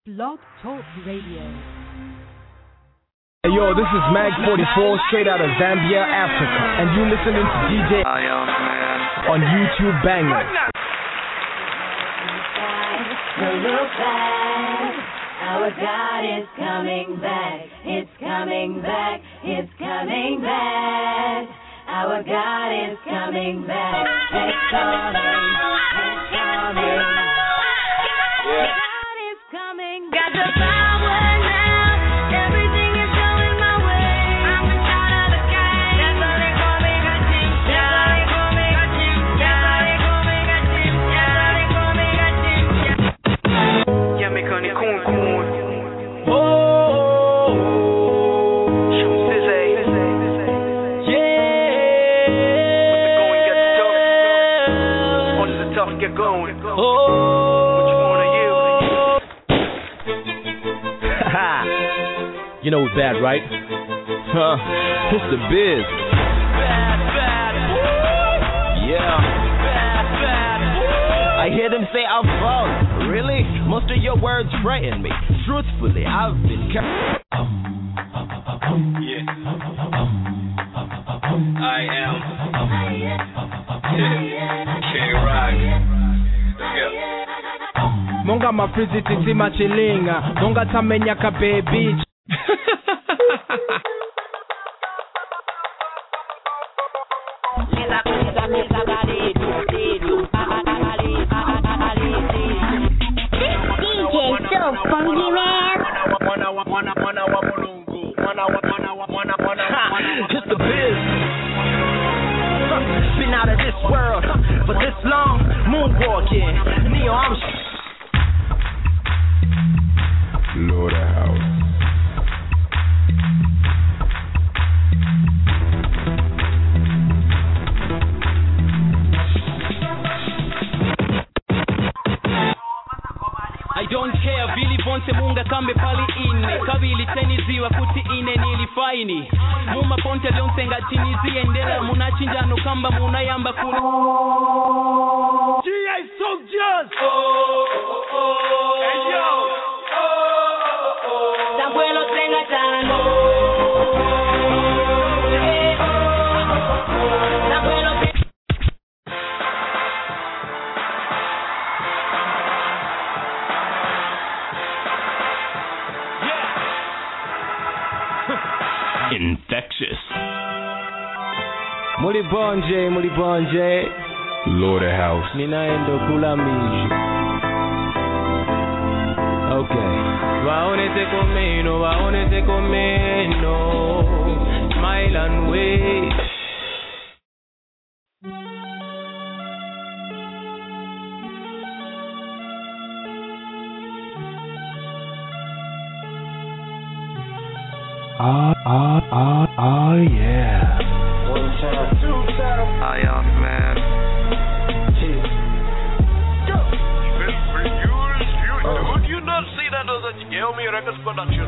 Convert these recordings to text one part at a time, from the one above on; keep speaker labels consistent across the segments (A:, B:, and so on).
A: Blog Talk Radio.
B: Hey yo, this is Mag44 straight out of Zambia, Africa, and you listening to DJ on YouTube Bangers.
C: Look back, our God is coming back. It's coming back. It's coming back. Our God is coming back. It's coming. It's coming. Yeah. God is coming. Got the power now. Everything is going my way. I'm the child of the sky. That's what they call me. Got you. That's what they call me. Got you. That's what they call me. Got you. That's what they call me. Got you. Yeah, me con coon.
D: Get going. Oh, which one are you?
B: You know it's bad, right? Huh? It's the biz.
D: Bad.
B: Yeah.
D: Bad.
B: I hear them say I'm falling. Really? Most of your words frighten me. Truthfully, I've been
D: Yeah. I am. K-Rock.
B: Monga mafriziti tima chilinga. Monga tamenya ka baby.
C: DJ so funky, man.
B: Just the biz. Been out of this world for this long. Moonwalking. Neo, I'm
E: Lord of House.
F: I don't care, Billy Bonte munga kambe pali ine kabili teniziwa kuti ine nilifaini muma ponte lyonsenga tinizi endela munachinjano kamba munayamba kuli
D: G.A. Soldiers! Hey yo!
C: Sabuelo tenga tango. Sabuelo
F: infectious.
B: Muli bonje.
E: Lord of House.
B: Ninaendo kula miju. Okay. Waonete komeno. Smile and wave. Yeah.
D: One time, two time. Ion Man. Would you not see that as a Gelmi Records production?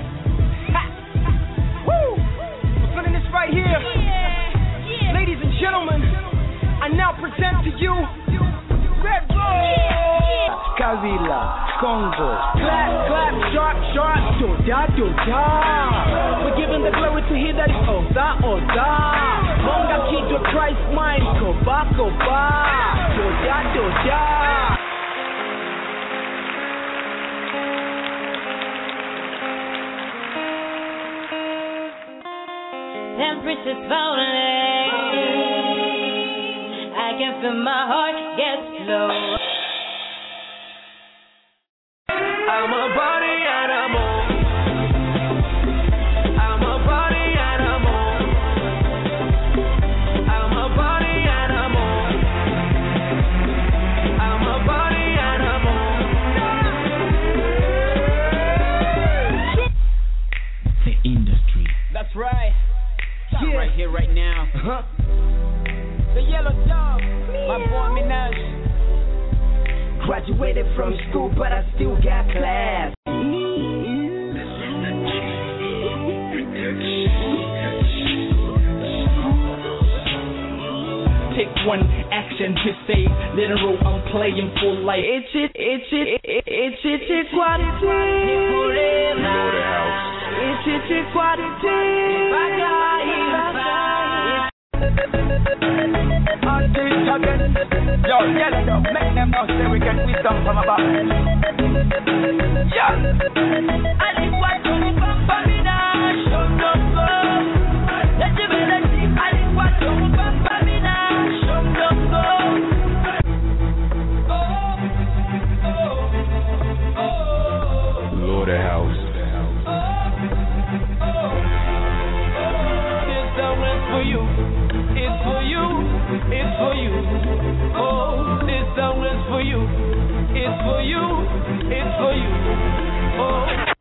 B: Woo! We're feeling this right here. Yeah. Ladies and gentlemen, I now present to you Red Bull. Kavila, Congo, clap, sharp, do-da. We're giving the glory to He that is Oda. Monga Kijo Christ mine, Koba, do-da.
C: temperature's falling. I can feel my heart get slow.
D: I'm a body animal.
F: The industry.
B: That's right.
F: Yeah. Right here, right now.
B: The Yellow Dog, my boy Minaj. Graduated from school, but I still got class. Take one action to say literal. I'm playing for life. It's quality. Yo, yes, yo, make them know say we get wisdom from above. Yeah. I think what you want from me now, show no go. Let you be the team. I think what you want from me now, show no go.
E: Lord of House.
F: This song is for you. It's for you. It's for you. Oh, this song is for you. It's for you. It's for you. Oh.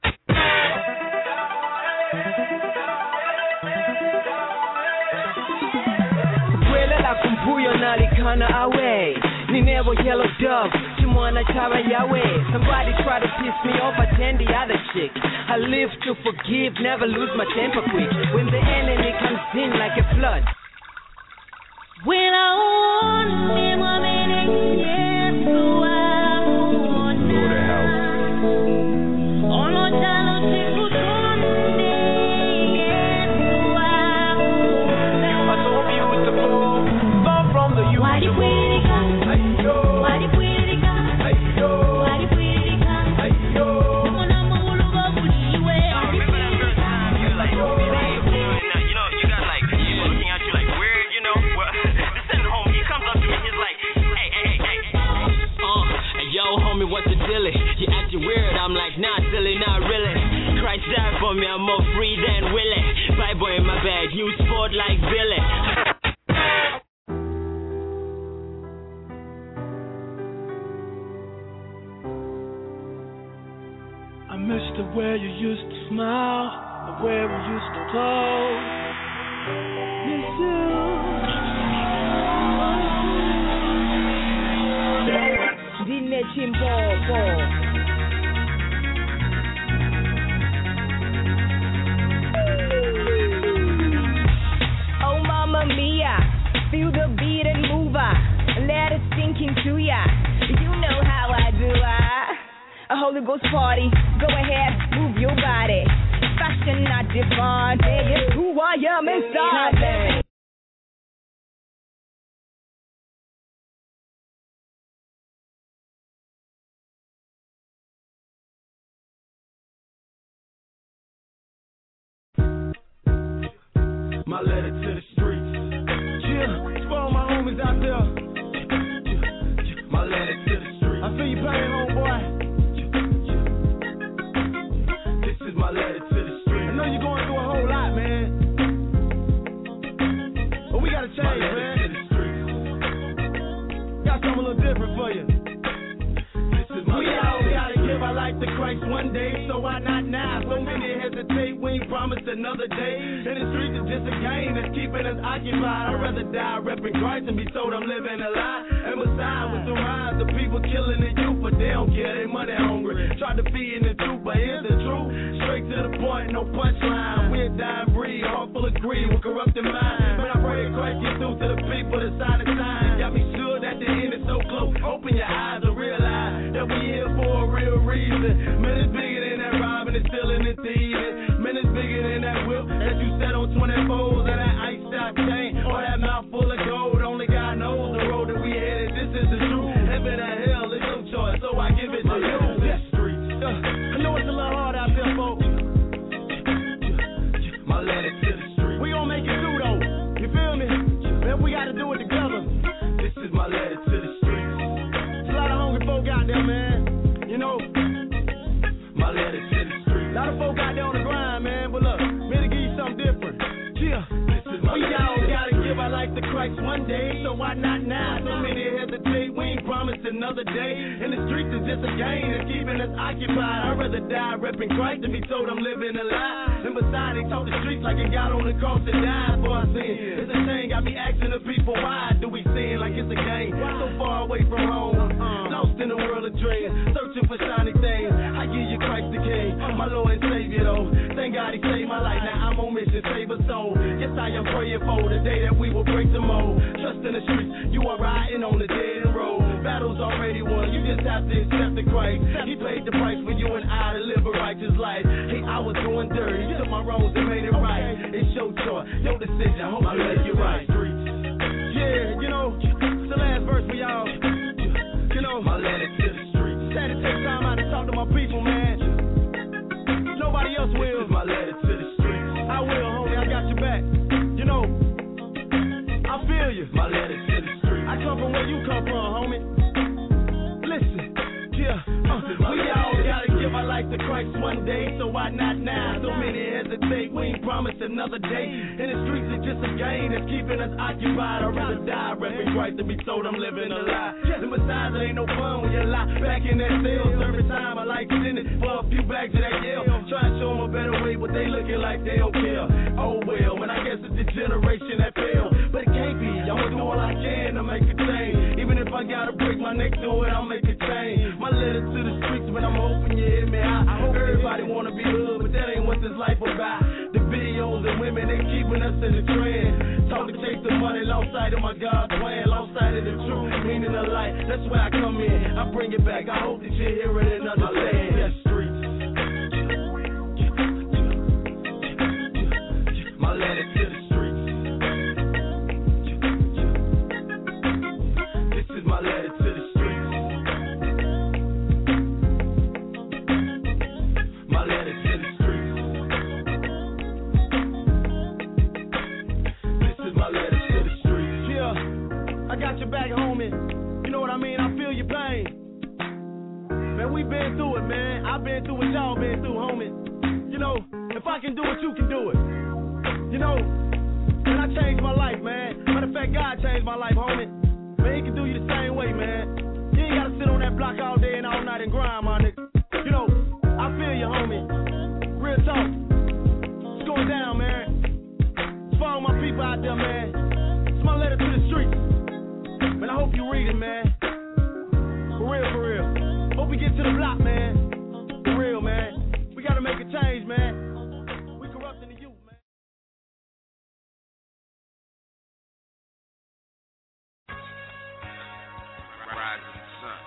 B: Kwelela kumpuyo nalikana away. Ninebo yellow dove. Chimwana chaba yawe. Somebody try to piss me off, attend the other chick. I live to forgive, never lose my temper quick. When the enemy comes in like a flood.
C: When I want him, I'm in it, yes, so I want him.
E: Lord of House.
C: Oh, no, child, take good on me, yes, so I want him.
B: You are so beautiful, far from the usual.
C: Why did we come? Why did we come? Why did we come? Someone I'm a wool of a bully way.
D: Remember that first time you like, you know, you got like people looking at you like weird, you know? Well, this sitting home, he comes up to me, he's like, hey.
F: Hey, yo, homie, what's the dealie? You acting weird, I'm like, nah, silly, not really. Christ died for me, I'm more free than Willie. Bible in my bag, new sport like Billy.
B: I miss the way you used to smile, the way we used to talk. Miss you. Dine chimbobo. Oh, Mamma Mia, feel the beat and move let it sink into ya. You know how I do a Holy Ghost party, go ahead, move your body. Fashion not defined, it's who I am inside.
A: My letter to the streets. Yeah, it's for all my homies out there. My letter to the streets. I feel you pain, homeboy. This is my letter to the streets. I know you're going through a whole lot, man. But we gotta change, my letter man. To the streets. Got something a little different for you. This is my we all gotta give our life to Christ one day, so why not now? So many hesitate, we ain't promised another day. In the streets it's just a game that's keeping us occupied. I'd rather die repping Christ than be told I'm living a lie. And beside with the rise of people killing the youth, but they don't care, they money hungry. Try to feed in the truth, but here's the truth. Straight to the point, no punchline. We're dying breed, heart full of greed with corrupted mind. When I pray Christ get through to the people, the sign of time. Got me sure that the end is so close. Open your eyes and realize that we here for a real reason. Man, it's bigger than that robbing and stealing and thieving. Man, it's bigger than that whip that you set on 24s and that iced out chain or that mouth full of gold. Only God knows the road that we headed. This is the truth. Heaven and hell is your choice, so I give it to you. I know it's a little hard out there, folks. My letter to the street. We gon' make it through though. You feel me? Man, we gotta do it together. This is my letter to the streets. There's a lot of hungry folk out there, man. You know. My letter to the streets. A lot of folk out there on the grind, man. But look, me to give you something different. Yeah. We all gotta give our life to Christ one day, so why not now? So many hesitate, we ain't promised another day. And the streets is just a game that's keeping us occupied. I'd rather die repping Christ than be told I'm living a lie. And besides, they talk the streets like it got on the cross and died for our sin. It's a shame, got me asking the people, why do we sin like it's a game? So far away from home, lost in the world of dreams, searching for shiny things. I give you Christ the King, my Lord and Savior though. Thank God he saved my life, now I'm on mission, save a soul. Yes, I am praying for the day that we will break the mold. Trust in the streets, you are riding on the dead end road. Battles already won, you just have have to accept the Christ. He paid the price for you and I to live a righteous life. Hey, I was doing dirty, took my wrongs and made it right. It's your choice, your decision, hope I make it right. Yeah, you know, it's the last verse for y'all. You know, my letter to the streets. Had to take time out to talk to my people, man. Nobody else will. This is my letter to the streets. I will, homie, I got your back. You know, I feel you. My letter to the streets. I come from where you come from, homie. Listen, yeah, we all gotta give our life to Christ one day, so why not now? So many hesitate, we ain't promised another day. In the streets it's just a game that's keeping us occupied. I'd rather die repping Christ than be told I'm living a lie. And besides, it ain't no fun when you lie back in that cell. Serving time, I like sending for a few bags of that yell. Trying to show them a better way, but they looking like they don't care. Oh well, and I guess it's the generation that failed. But it can't be, I'ma do all I can to make a change. Even if I gotta break my neck to it, I'll make a change. My letter to the streets, but I'm hoping you hear me out. I hope everybody wanna be hood, but that ain't what this life about. The videos and women, they keeping us in the trend. Talk to chase the money, lost sight of my God's plan, lost sight of the truth, meaning of life. That's where I come in, I bring it back. I hope that you hear it and understand. The streets. My letter to the streets. This is my letter to the streets. My letter to the streets. This is my letter to the streets. Yeah, I got your back, homie. You know what I mean? I feel your pain. Man, we been through it, man. I've been through what y'all been through, homie. You know, if I can do it, you can do it. You know, and I changed my life, man. Matter of fact, God changed my life, homie. Man, he can do you the same way, man. You ain't gotta sit on that block all day and all night and grind, my nigga. You know, I feel you, homie. Real talk. It's going down, man. It's for all my people out there, man. It's my letter to the streets. Man, I hope you read it, man. For real, for real. Hope we get to the block, man. For real, man. We gotta make a change, man. We corrupting the youth, man.
G: Rising sun.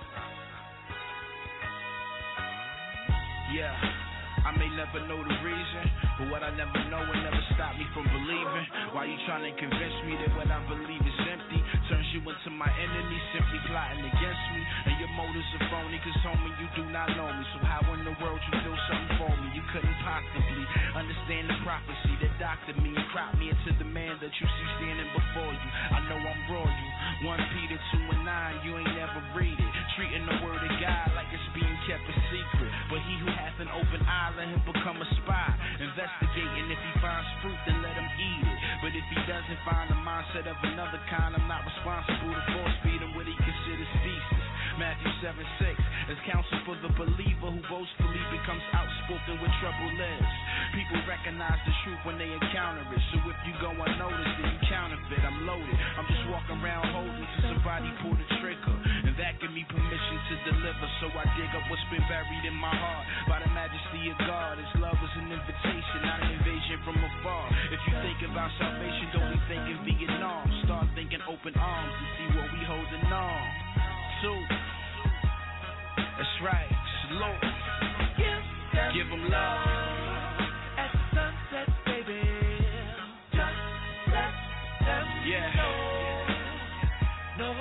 G: Yeah, I may never know the reason, but what I never know will never stop me from believing. Why you trying to convince me that what I believe is empty? Turns you into my enemy, simply plotting against me. And your motives are phony, cause homie, you do not know me. So how in the world you feel something for me? You couldn't possibly understand the prophecy that doctored me and cropped me into the man that you see standing before you. I know I'm royal. 1 Peter 2 and 9, you ain't never read it. Treating the word of God like it's being kept a secret. But he who hath an open eye, let him become a spy. Investigating, if he finds fruit, then let him eat it. But if he doesn't find the mindset of another kind, I'm not responsible to force feed him what he considers thesis. Matthew 7:6 is counsel for the believer who boastfully becomes outspoken with troubled lips. People recognize the truth when they encounter it. So if you go unnoticed, then you counterfeit. I'm loaded. I'm just walking around holding till somebody pull the trigger. And that give me permission to deliver. So I dig up what's been buried in my heart by the majesty of God. His love is an invitation, not an invasion from afar. If you think about salvation, don't be thinking Vietnam. Start thinking open arms and see what we holding on to. That's right, salute. Give them love.
H: At the sunset, baby. Just let them know. No.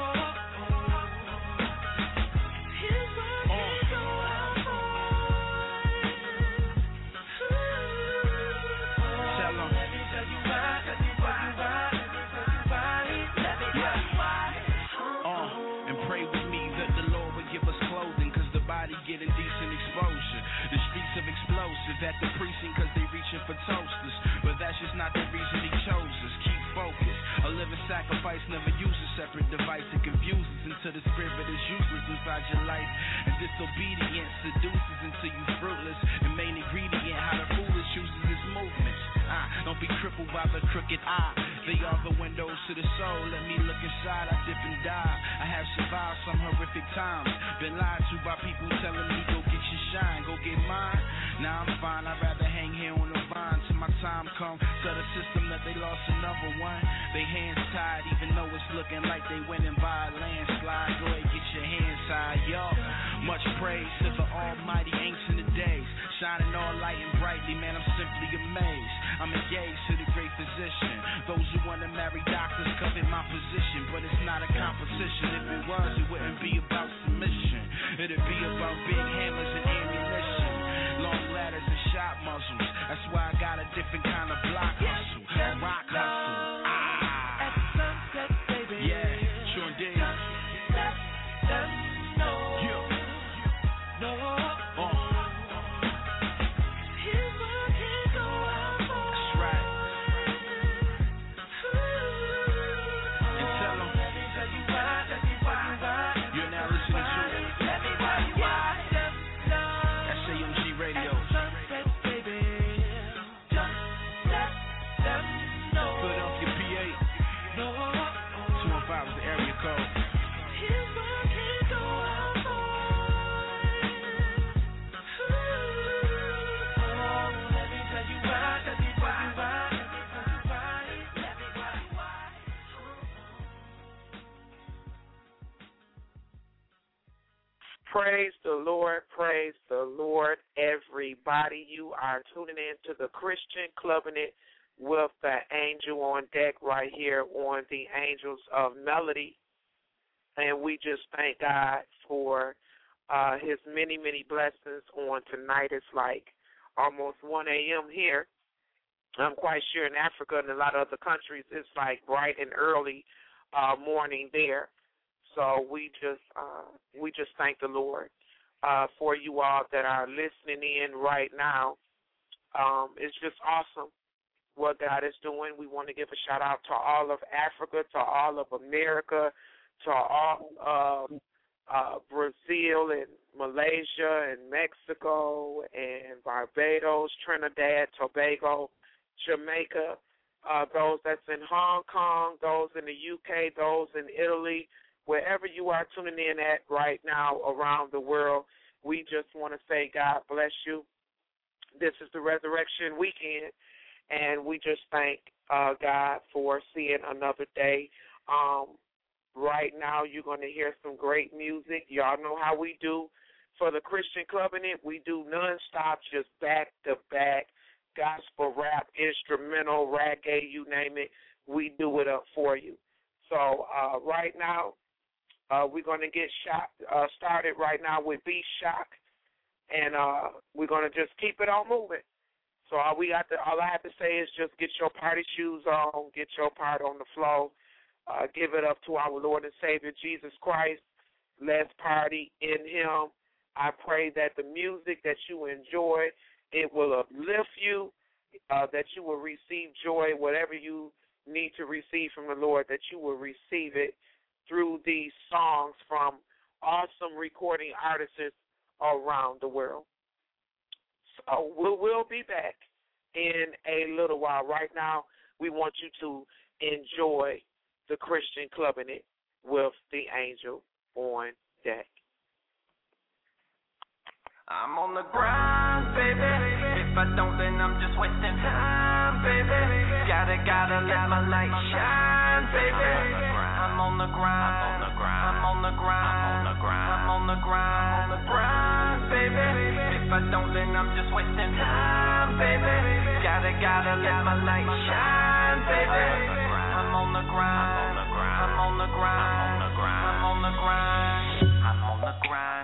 H: Here's what we go out for.
G: Tell them.
H: Let me tell you why. Let me tell you why. Let me tell you why.
G: And pray with me that the Lord would give us clothing, cause the body getting decent exposure. The streets of explosive at the precinct, cause they reaching for toasters. But that's just not the reason he chose us. Keep focused. A living sacrifice never uses separate device. It confuses until the spirit is useless inside your life. And disobedience seduces until you fruitless. And main ingredient, how the foolish chooses his movements. Don't be crippled by the crooked eye. They are the windows to the soul. Let me look inside, I dip and dive. I have survived some horrific times. Been lied to by people telling me go get your shine, go get mine. Now I'm fine, I'd rather hang here on the vine till my time time come, tell the system that they lost another one. They hands tied, even though it's looking like they winning by a landslide. Go ahead, get your hands high, y'all. Much praise to the almighty ancient of days, shining all light and brightly, man, I'm simply amazed. I'm engaged to the great physician. Those who want to marry doctors covet my position, but it's not a competition. If it was, it wouldn't be about submission. It'd be about big hammers and ammunition, long ladders and shot muzzles. That's why I got a different kind of block hustle, a rock hustle.
H: At sunset, baby.
G: Yeah, sure did.
H: Let them know.
G: Yeah.
H: No. Here's what I can go out for.
G: That's right. And tell them.
H: Let me tell you why. Let me tell you why.
G: You're now listening to
H: Let me tell you why.
G: that's AMG Radio.
H: Sunset, baby. Just let them know.
G: Philadelphia, PA.
H: No.
G: 215 is the area code.
H: Here's what I can go out for. Let me tell you why. Let me tell you why. Let me tell you why. Let me tell you why.
I: Praise the Lord, everybody. You are tuning in to the Christian Clubbing It with the Angel on Deck right here on the Angels of Melody. And we just thank God for his many, many blessings on tonight. It's like almost 1 a.m. here. I'm quite sure in Africa and a lot of other countries it's like bright and early morning there. So we just thank the Lord for you all that are listening in right now. It's just awesome what God is doing. We want to give a shout out to all of Africa, to all of America, to all of Brazil and Malaysia and Mexico and Barbados, Trinidad, Tobago, Jamaica, those that's in Hong Kong, those in the UK, those in Italy, wherever you are tuning in at right now around the world. We just want to say God bless you. This is the Resurrection Weekend, and we just thank God for seeing another day. Right now you're going to hear some great music. Y'all know how we do for the Christian Clubbing It. We do nonstop, just back-to-back gospel, rap, instrumental, reggae, you name it. We do it up for you. So right now, we're going to get started right now with B-Shock, and we're going to just keep it on moving. So all I have to say is just get your party shoes on, get your part on the floor, give it up to our Lord and Savior, Jesus Christ. Let's party in Him. I pray that the music that you enjoy, it will uplift you, that you will receive joy, whatever you need to receive from the Lord, that you will receive it through these songs from awesome recording artists around the world. So we'll be back in a little while. Right now, we want you to enjoy the Christian Clubbing It with the Angel on Deck.
H: I'm on the grind, baby. If I don't, then I'm just wasting time, baby. Gotta let my light shine, baby. I'm on the grind, I'm on the grind, I'm on the grind, baby. If I don't, then I'm just wasting time, baby. Gotta let my light shine, baby. I'm on the grind, I'm on the grind, I'm on the grind, I'm on the grind.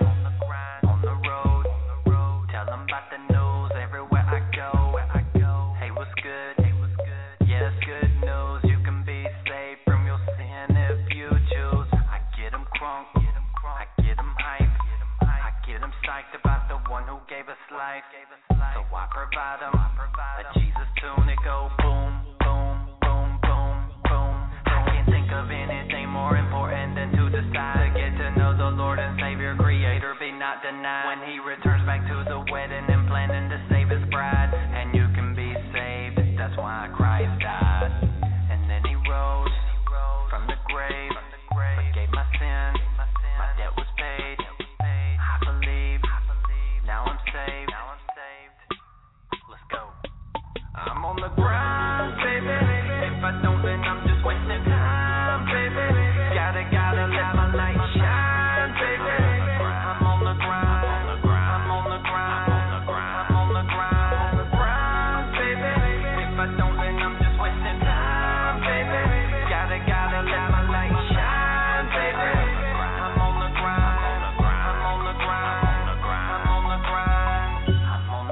H: About the news everywhere I go. Hey, what's good? Yeah, it's good news. You can be saved from your sin if you choose. I get them crunk, I get them hype, I get them psyched about the one who gave us life. So I provide them a Jesus tune. It go boom, boom, boom, boom, boom. I can't think of anything more important than to decide to get to know the Lord and Savior, Creator, be not denied. When He returns back to the wedding and planning to save His bride, and you can be saved. That's why Christ died, and then He rose from the grave, forgave my sins, my debt was paid. I believe, now I'm saved. Let's go. I'm on the ground.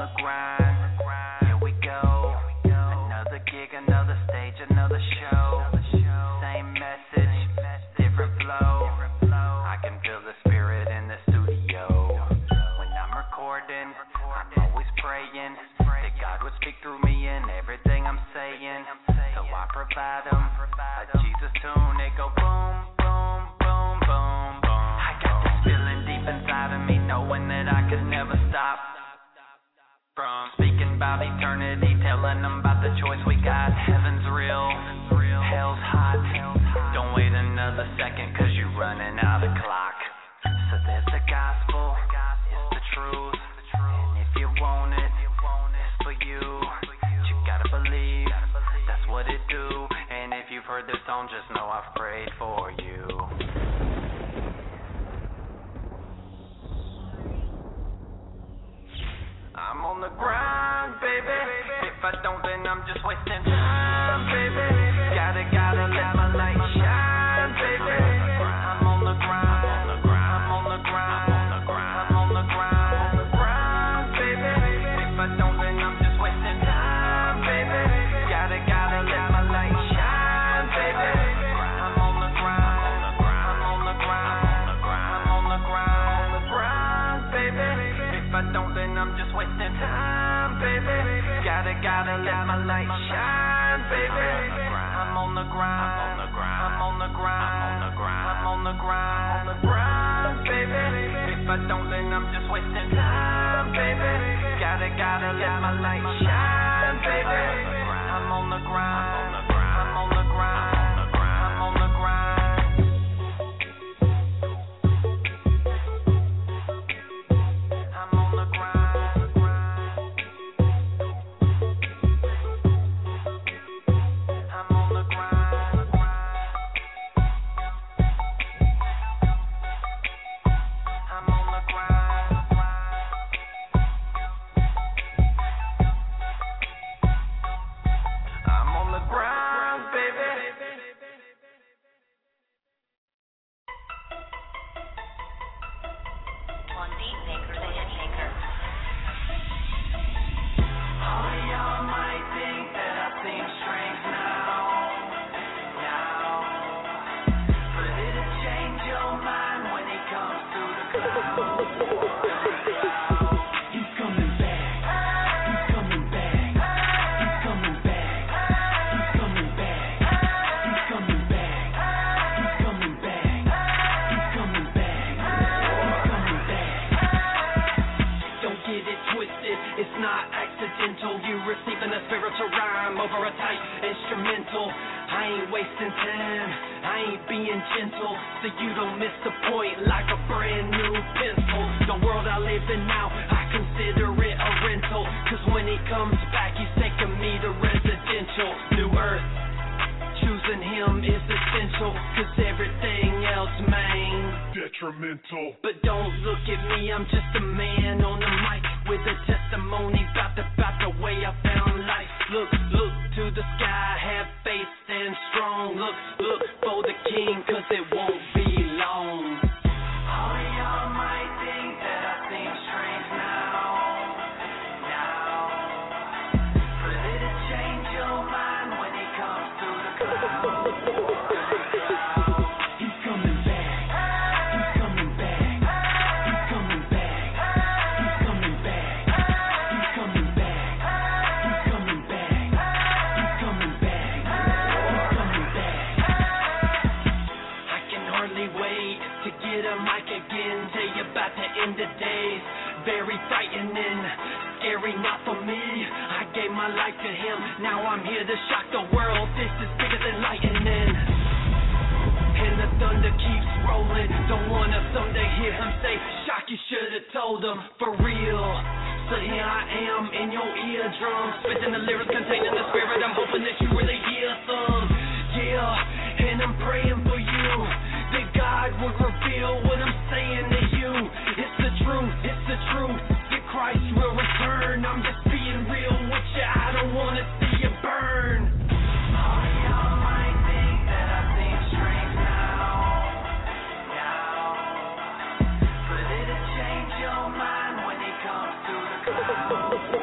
H: the grind. Here we go. Another gig, another stage, another show. Same message, different flow. I can feel the spirit in the studio. When I'm recording, I'm always praying that God would speak through me in everything I'm saying. So I provide him a Jesus tune. It go boom, boom, boom, boom, boom. I got this feeling deep inside of me, knowing that I could never stop from speaking about eternity, telling them about the choice we got. Heaven's real, hell's hot. Don't wait another second, cause you're running out of clock. So there's the gospel, it's the truth. And if you want it, it's for you. But you gotta believe, that's what it do. And if you've heard this song, just know I've prayed for you. I'm on the grind, baby. If I don't, then I'm just wasting time, baby. Gotta let my light shine, baby. I'm on the grind, I'm on the grind, I'm on the grind, I'm on the grind, baby. If I don't, then I'm just wasting time, baby. Gotta let my light shine, baby. I'm on the grind, I'm on the grind, I'm on the grind, baby. If I don't, then I'm just wasting time, baby. Gotta let my light shine, baby. I'm on the grind, I'm on the grind, I'm on the grind, baby. If I don't, then I'm just wasting time, baby. Gotta let my light shine, baby. I'm on the grind, I'm on the grind, I'm on the grind. I'm on the grind. I'm on the grind. I'm on the grind. I'm on the grind, baby.
C: One beat maker, the hit maker.
H: All of y'all might think that I seem strange now, but it'll change your mind when he comes through the clouds. He's coming back, he's coming back, he's coming back, he's coming back, he's coming back, he's coming back, he's coming back, he's coming back. Don't get it twisted, it's not accidental. You receiving a spiritual rhyme over a tight instrumental. I ain't wasting time, I ain't being gentle, so you don't miss the point like a brand new pencil. The world I live in now, I consider it a rental, cause when he comes back, he's taking me to residential. New earth, choosing him is essential, cause everything else, man,
E: Detrimental.
H: but don't look at me, I'm just a man on the mic with a testimony about the way I found life. Look to the sky, have faith, stand strong. Look for the king, cause it won't be long. All of y'all might think that I seem strange now, but it'll change your mind when he comes through the clouds. He's coming back, he's coming back, he's coming back, he's coming back, he's coming back, he's coming back, he's coming back, he's coming back. I can hardly wait to get a mic again, tell you about the end of days. Very frightening, scary not for me. I gave my life to him, now I'm here to shock the world. This is bigger than lightning. And the thunder keeps rolling. Don't wanna someday hear him say, "Shock, you should've told him." For real. So here I am in your eardrum, spitting the lyrics containing the spirit. I'm hoping that you really hear some. Yeah, and I'm praying for you, that God would reveal what I'm saying to you. It's the truth, that Christ will return. I'm just being real with you, I don't wanna see you burn. All of y'all might think that I seem strange now, but it'll change your mind when he comes through the clouds.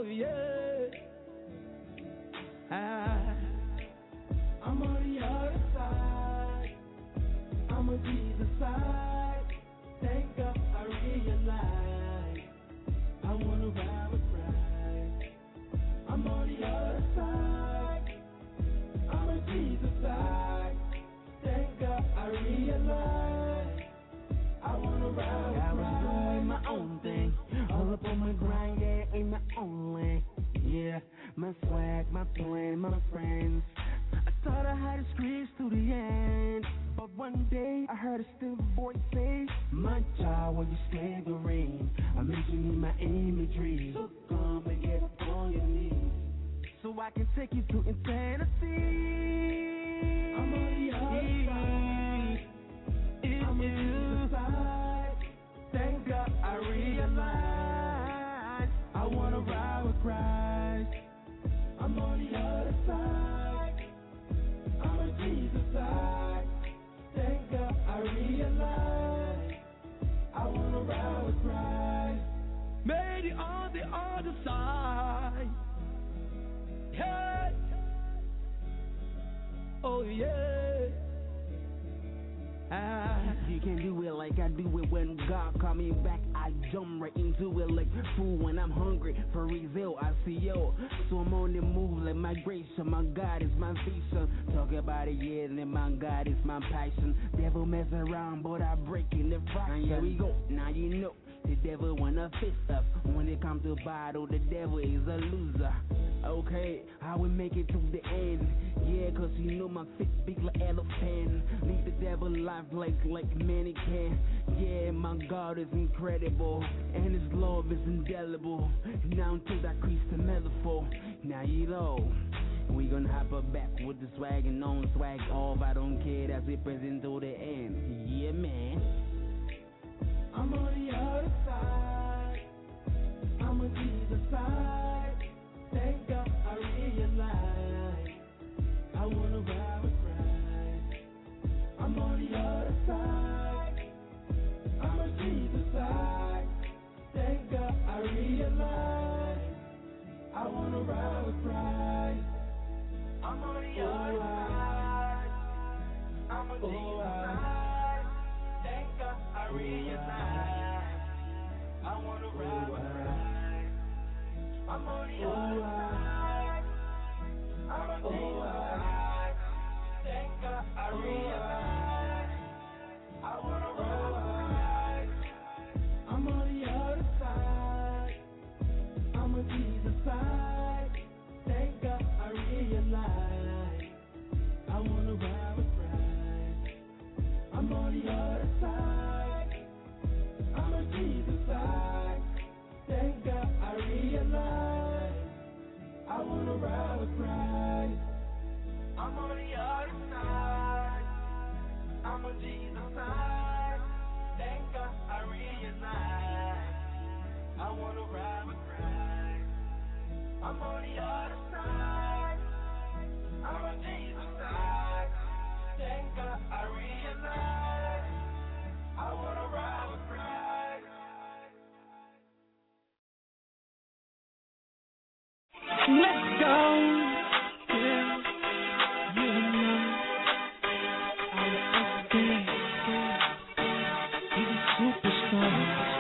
A: Oh yeah. I'm on the other side. I'm on Jesus' side. Thank God I realize I wanna ride with Christ. I'm on the other side. I'm on Jesus' side. Thank God I realize I wanna ride with Christ. I was doing my own thing, all up on my grind, yeah, ain't my own lane. Yeah, my swag, my plan, my friends. I thought I had a squeeze to the end, but one day I heard a still voice say, my child, when you slavery, I'm making you my imagery. So come and get on your knees, so I can take you to infinity. I'm on the other side. I'm on the side. Thank God I realize I wanna ride with Christ. I'm on the other side. I'm on Jesus' side. Thank God I realize I wanna ride with Christ. Made it on the other side. Hey. Oh yeah. You can do it like I do it when God call me back. I jump right into it like food when I'm hungry. For real, I see yo. So I'm on the move like migration. My God is my vision. Talk about it, yeah, and then my God is my passion. Devil mess around, but I break in the fraction. Here we go, now you know. The devil wanna fist us. When it comes to battle, the devil is a loser. Okay, I will make it to the end. Yeah, cause you know my fit big like elephant. Leave the devil alive like many can. Yeah, my God is incredible, and his love is indelible. Now until that crease the metaphor. Now you know, we gonna hop up back with the swag and on swag off. I don't care, that's it present to the end. Yeah, man. I'm on the other side. I'm on Jesus' side. Thank God I realize I wanna ride with Christ. I'm on the other side. I'm on Jesus' side. Thank God I realize I wanna ride with Christ. I'm on the other side. I'm on Jesus' side. Thank God I realize I wanna ride with Christ. I'm on the other side. I'm on Jesus' side. Thank God I realize I wanna ride with Christ. I'm on the other side. I'm on Jesus' side. Thank God I realize I wanna ride with Christ. I'm on the other side. I'm on Jesus' side. Thank God I realize I wanna ride with Christ. I'm on the other side. I'm on Jesus' side. Thank God I realize I wanna ride with Christ. I'm on the other side. I'm on Jesus' side. Thank God I realize I wanna ride with Christ. Let's go. Yeah. You know I'm okay. He's a superstar.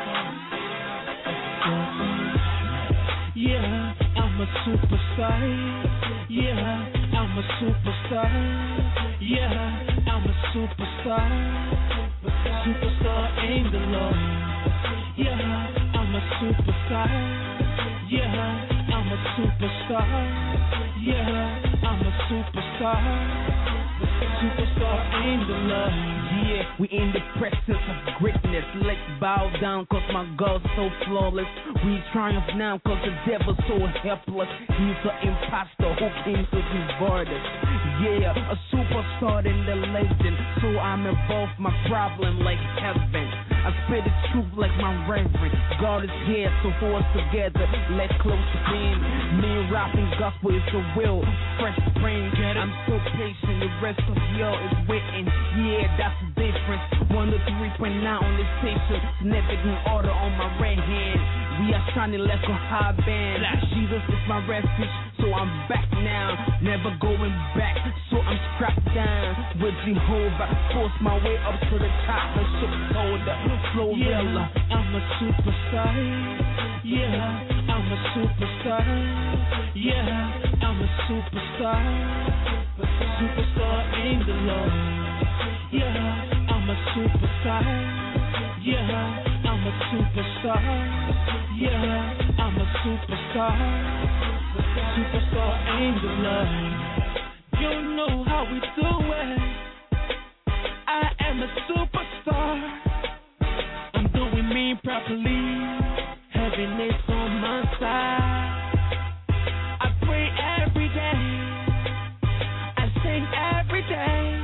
A: Yeah, I'm a superstar. Yeah, I'm a superstar. Yeah, I'm a superstar. Superstar ain't the law. Yeah, I'm a superstar. Yeah, I'm a superstar. Yeah, I'm a superstar. Superstar ain't the law. Yeah, we in the presence of greatness. Let's bow down cause my God's so flawless. We triumph now cause the devil's so helpless. He's an imposter who came to divide us. Yeah, a superstar in the legend. So I'm involved my problem like heaven. I spit the truth like my reverend. God is here to hold us together. Let close in. Me rapping gospel is the will. Fresh brain. I'm so patient. The rest of y'all is waiting. Yeah, that's the difference. 1 to 3.9 on the station. Significant order on my right hand.
B: We are shining like a high band. Jesus is my refuge, so I'm back now. Never going back, so I'm strapped down. With Jehovah, force my way up to the top. The ship told the flow real. I'm a superstar. Yeah, I'm a superstar. Yeah, I'm a superstar. Superstar in the Lord. Yeah, I'm a superstar. Yeah, I'm a superstar. Yeah, I'm a superstar. Superstar in the Lord. You know how we do it. I am a superstar. I'm doing me properly. Heaven is on my side. I pray every day. I sing every day.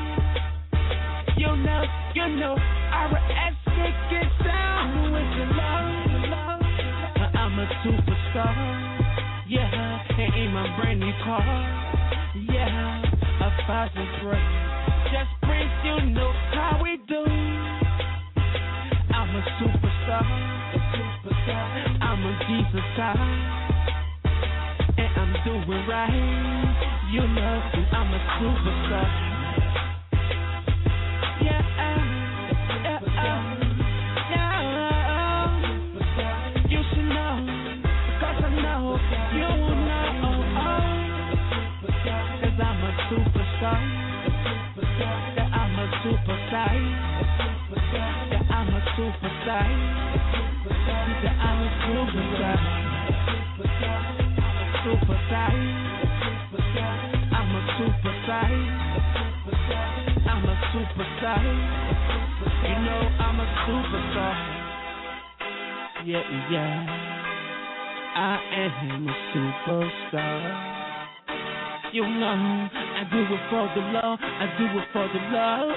B: You know, our escape gets down with the love. I'm a superstar. Yeah, and in my brand new car. Yeah, a 5-3. Just praise, you know how we do. I'm a superstar. I'm a Jesus side. And I'm doing right. You know, I'm a superstar. You should know, because I know, you know, cause I'm a superstar, yeah, I'm a superstar, yeah, I'm a superstar, yeah, I'm a superstar, superstar, I'm a superstar, I'm a superstar, you know I'm a superstar. Yeah, I am a superstar. You know, I do it for the love, I do it for the love.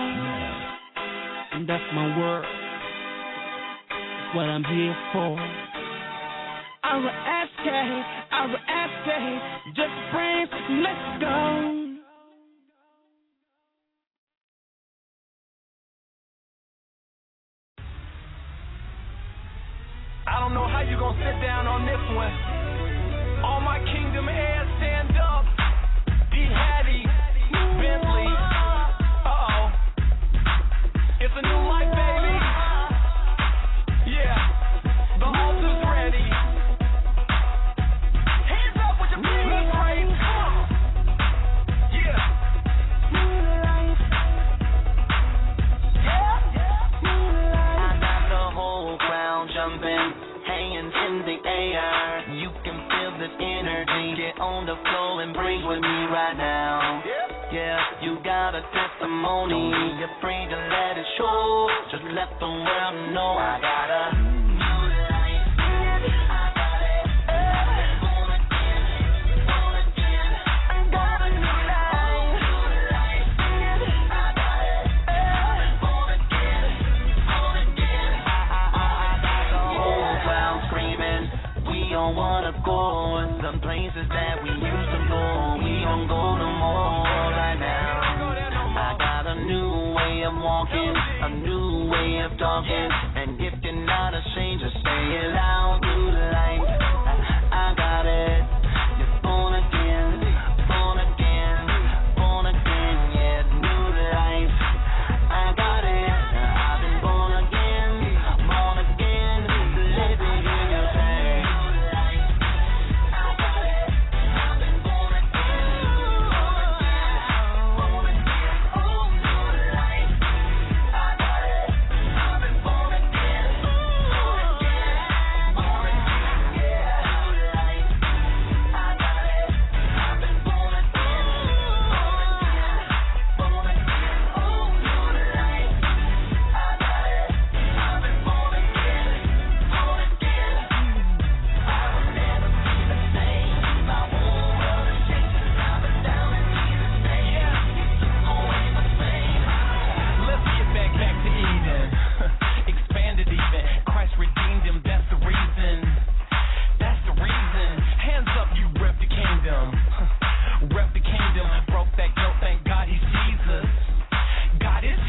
B: And that's my word, that's what I'm here for. R.S.K, just praise, let's go.
A: I don't know how you gonna sit down on this one. All my Kingdom heirs stand up. D. Hattie, Bentley. Uh-oh. It's a new life, baby. Yeah. The altar's ready. Hands up with your feet. Let's praise. Come on. Yeah.
H: I got the whole crowd jumping. Hands in the air, you can feel this energy. Get on the floor and breathe with me right now. Yeah, you got a testimony. Don't be afraid to let it show. Just let the world know I got a don't wanna go in some places that we used to go. We don't go no more right now. I got a new way of walking, a new way of talking. And if you're not ashamed to say it loud through the light, I got it. You're born again, born again, born again. Yeah, new life. I got it. I've been born again, living in your pain.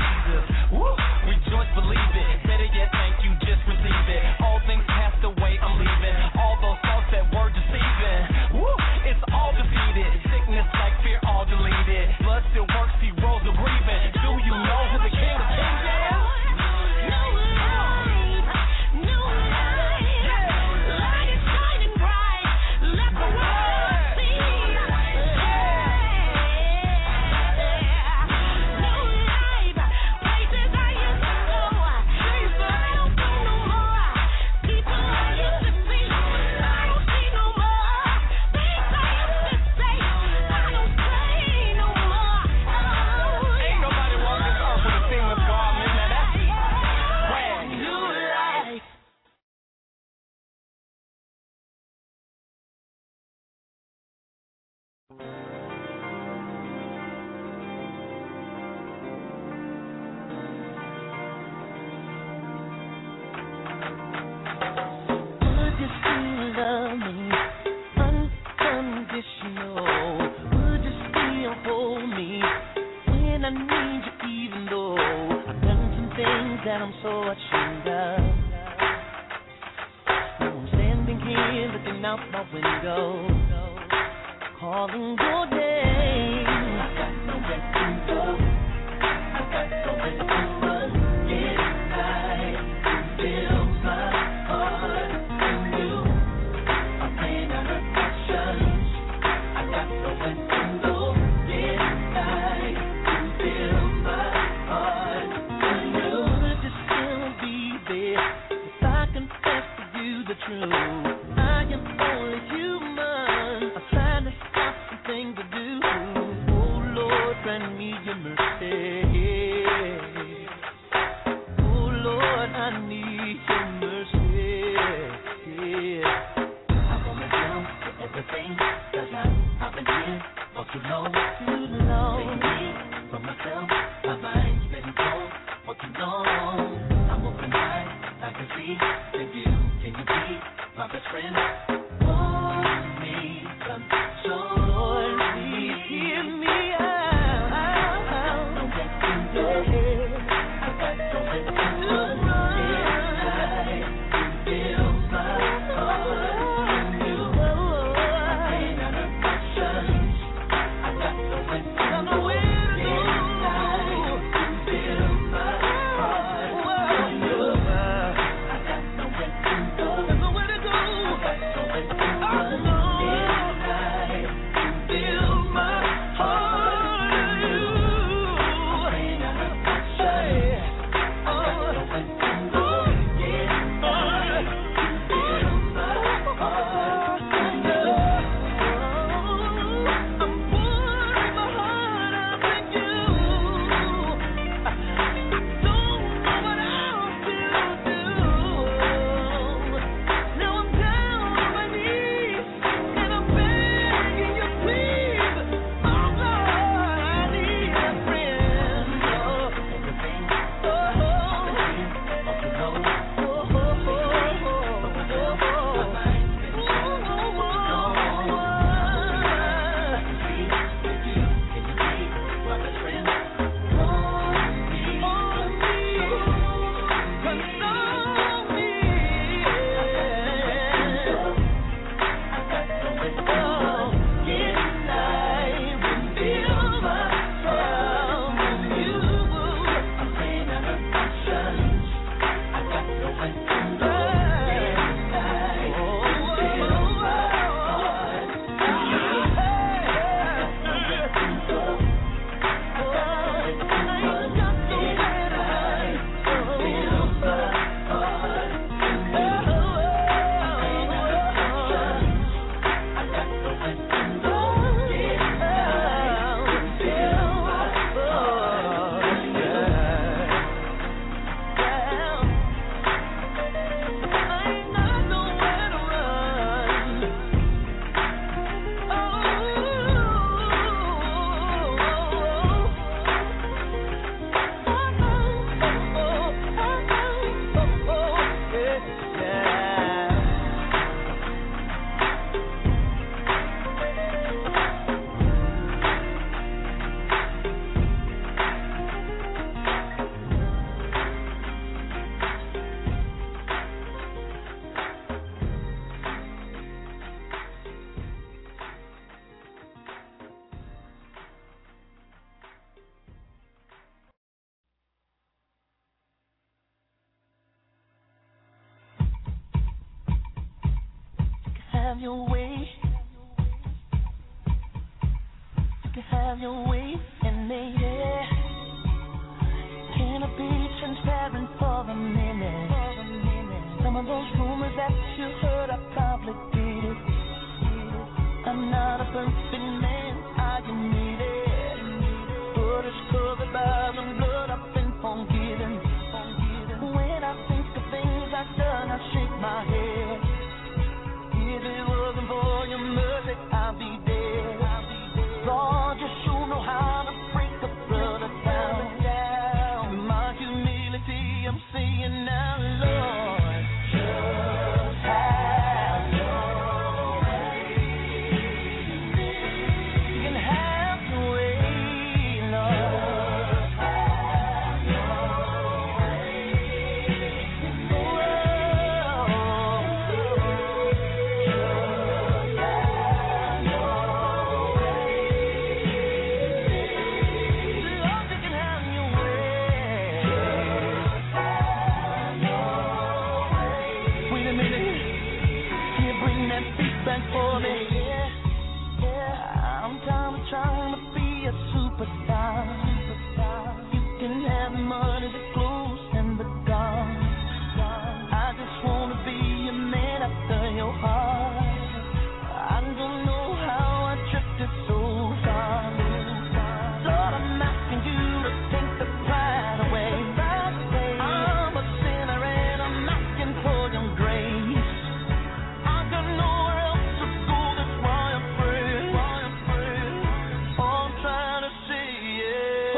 H: Rejoice, believe it. Better yet, thank you, just receive it. All things passed away, I'm
J: love me unconditional? Would you still hold me when I need you, even though I've done some things that I'm so ashamed of? Now I'm standing here looking out my window, calling your name. I got nowhere to go. I got nowhere to run. Get right and fill my heart and you. I'm ran out of options. I got nowhere to go. Get right and fill my heart and you. Would you still be there if I confess to you the truth? I am only human. I'm trying to stop some things to do. Oh Lord, grant me your mercy. Oh Lord, I need your mercy. I wanna know everything, 'cause I've been here for too long. Take me from myself, my mind's been cold for too long. I'm open wide, I can see the view. Can you be my best friend? Hold me, come so Lord, please hear me out. No way to go. I got no way to run. Feel my heart and you. I ran out of options. I got no way to go. Feel my heart and you. I got no way to go. I got no way to run. Feel my heart and you. I ran out of options. I got no way to go. Feel my heart and you. I'm pouring my heart out to you. Don't know what else to do. Now I'm down on my knees and I'm begging you, please. Oh Lord, I need a friend. Everything. Have your way. You can have your way in me, yeah. Can I be transparent for a minute? Some of those rumors that you heard, I probably did it. I'm not a perfect man, I admit it. But it's covered by the blood, I've been forgiven. When I think of things I've done, I shake my head. If it wasn't for your mercy, I'd be dead. Lord, you sure know how to break a brother down. In my humility, I'm saying now, Lord, just have your me. Yeah, I'm tired of trying to be a superstar. You can have the money, the clothes, and the gun. I just wanna be a man after your heart. I don't know how I drifted so far. Lord, I'm asking you to take the pride away. I'm a sinner and I'm asking for your grace. I got nowhere else to go, that's why I'm praying. All I'm trying to say is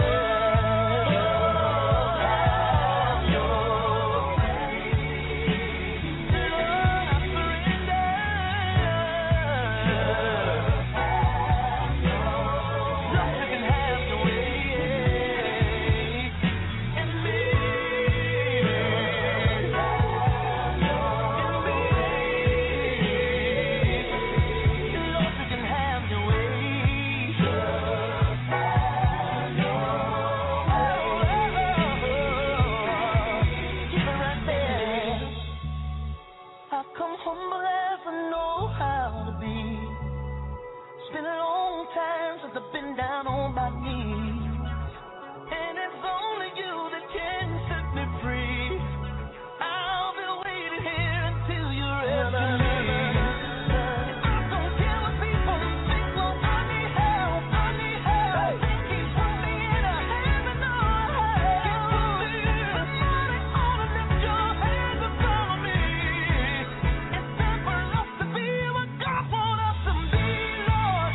J: down on my knees, and it's only you that can set me free. I'll be waiting here until you're ready. I don't care what people think, well, I need help. Keep putting me in a heaven or hell. Somebody ought to lift your hands and follow me. It's time for us to be what God wants us to be, Lord.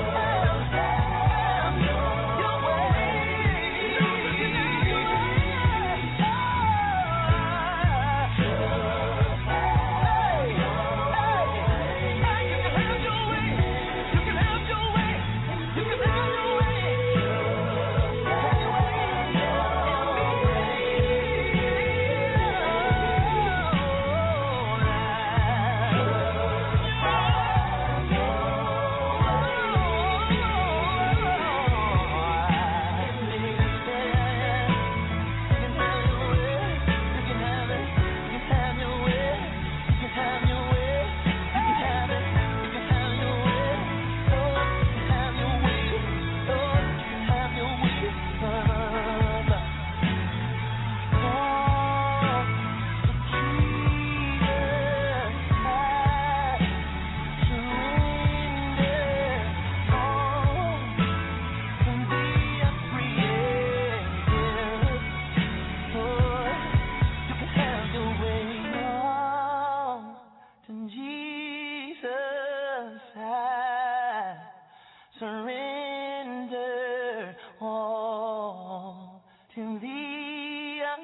J: Surrender all to thee, I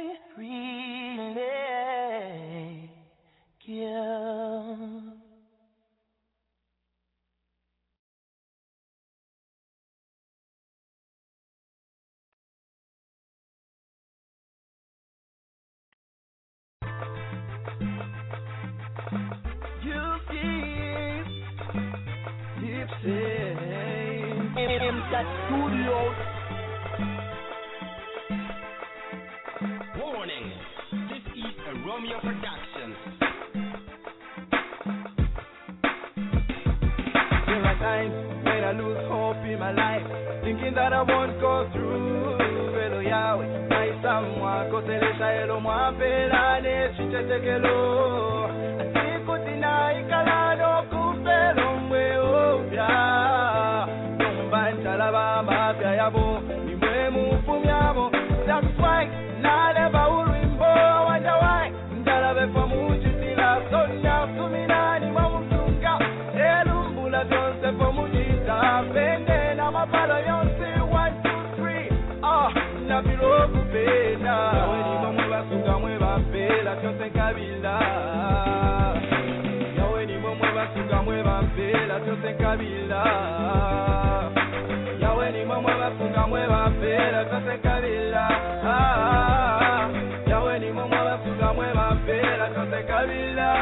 J: freely give.
A: You keep saying
B: MCAT Studios.
K: Warning, this is a Romeo production.
A: There are times when I lose hope in my life, thinking that I won't go through. Velo Yahweh, my someone, kotelesha elo mwapelane, chichetekelo. Asikutina ikalano kufelo mwe obya. Nombantalaba mapya yabo, nimwe mufumyabo. That's why, naleba urimbo, wonder why. Ndalabe kwa mujitila, sonya suminani mwamutunga. Elumbula vyonse kwa mujita, pende na mapalo yonse, 1, 2, 3. Na bilogu pena, yawe ni mamwe basuka mwe bapela, kyonse kabila. Yawe ni mamwe basuka mwe bapela, kyonse kabila. Yawe ni mamwe basuka mwe bapela, kyonse kabila. Yawe ni mamwe basuka mwe bapela, kyonse kabila.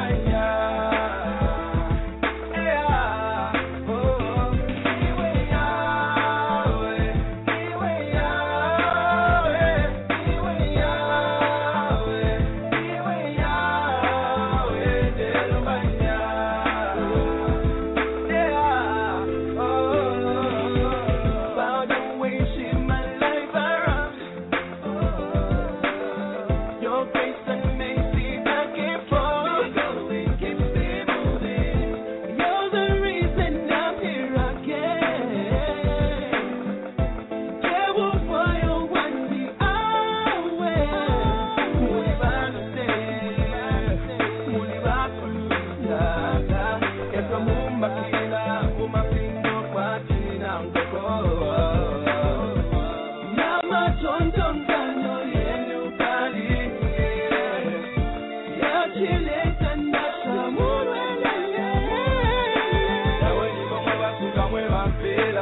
A: Yeah.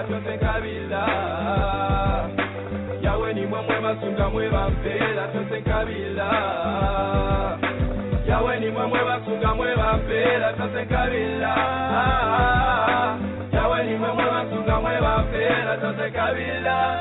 A: bampera tonse nkabila yawe ni mwemwe basunga mwe bampera tonse nkabila yawe ni mwemwe basunga mwe bampera tonse nkabila yawe ni mwemwe basunga mwe bampera tonse nkabila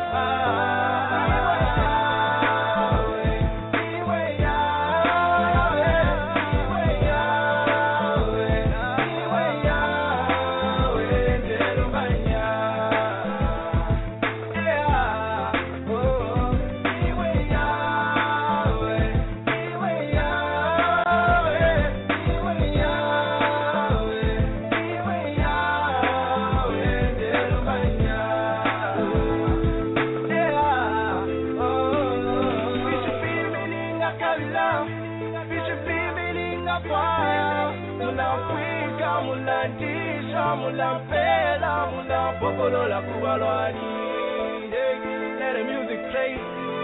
A: Mulampela, mulapopolo la kubalwani. Let the music play.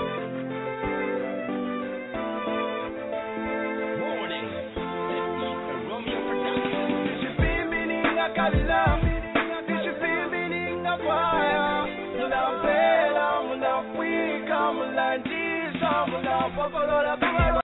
K: Warning, this is a Romeo production.
A: Bishop Bimininga Kabila, Bishop Bimininga Kwaya. Mulampela, mulapwika, mulandisa, mulapopolo la kubalwani.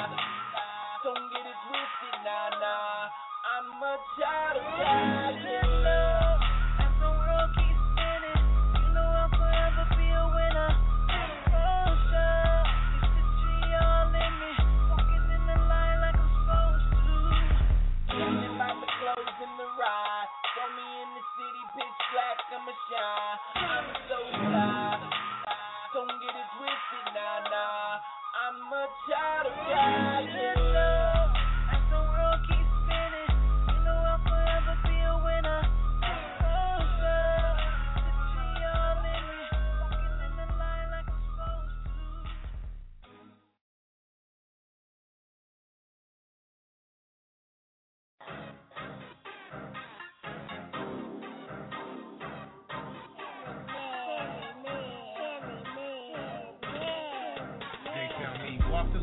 J: Don't get it twisted, nah, nah. I'm a child of God.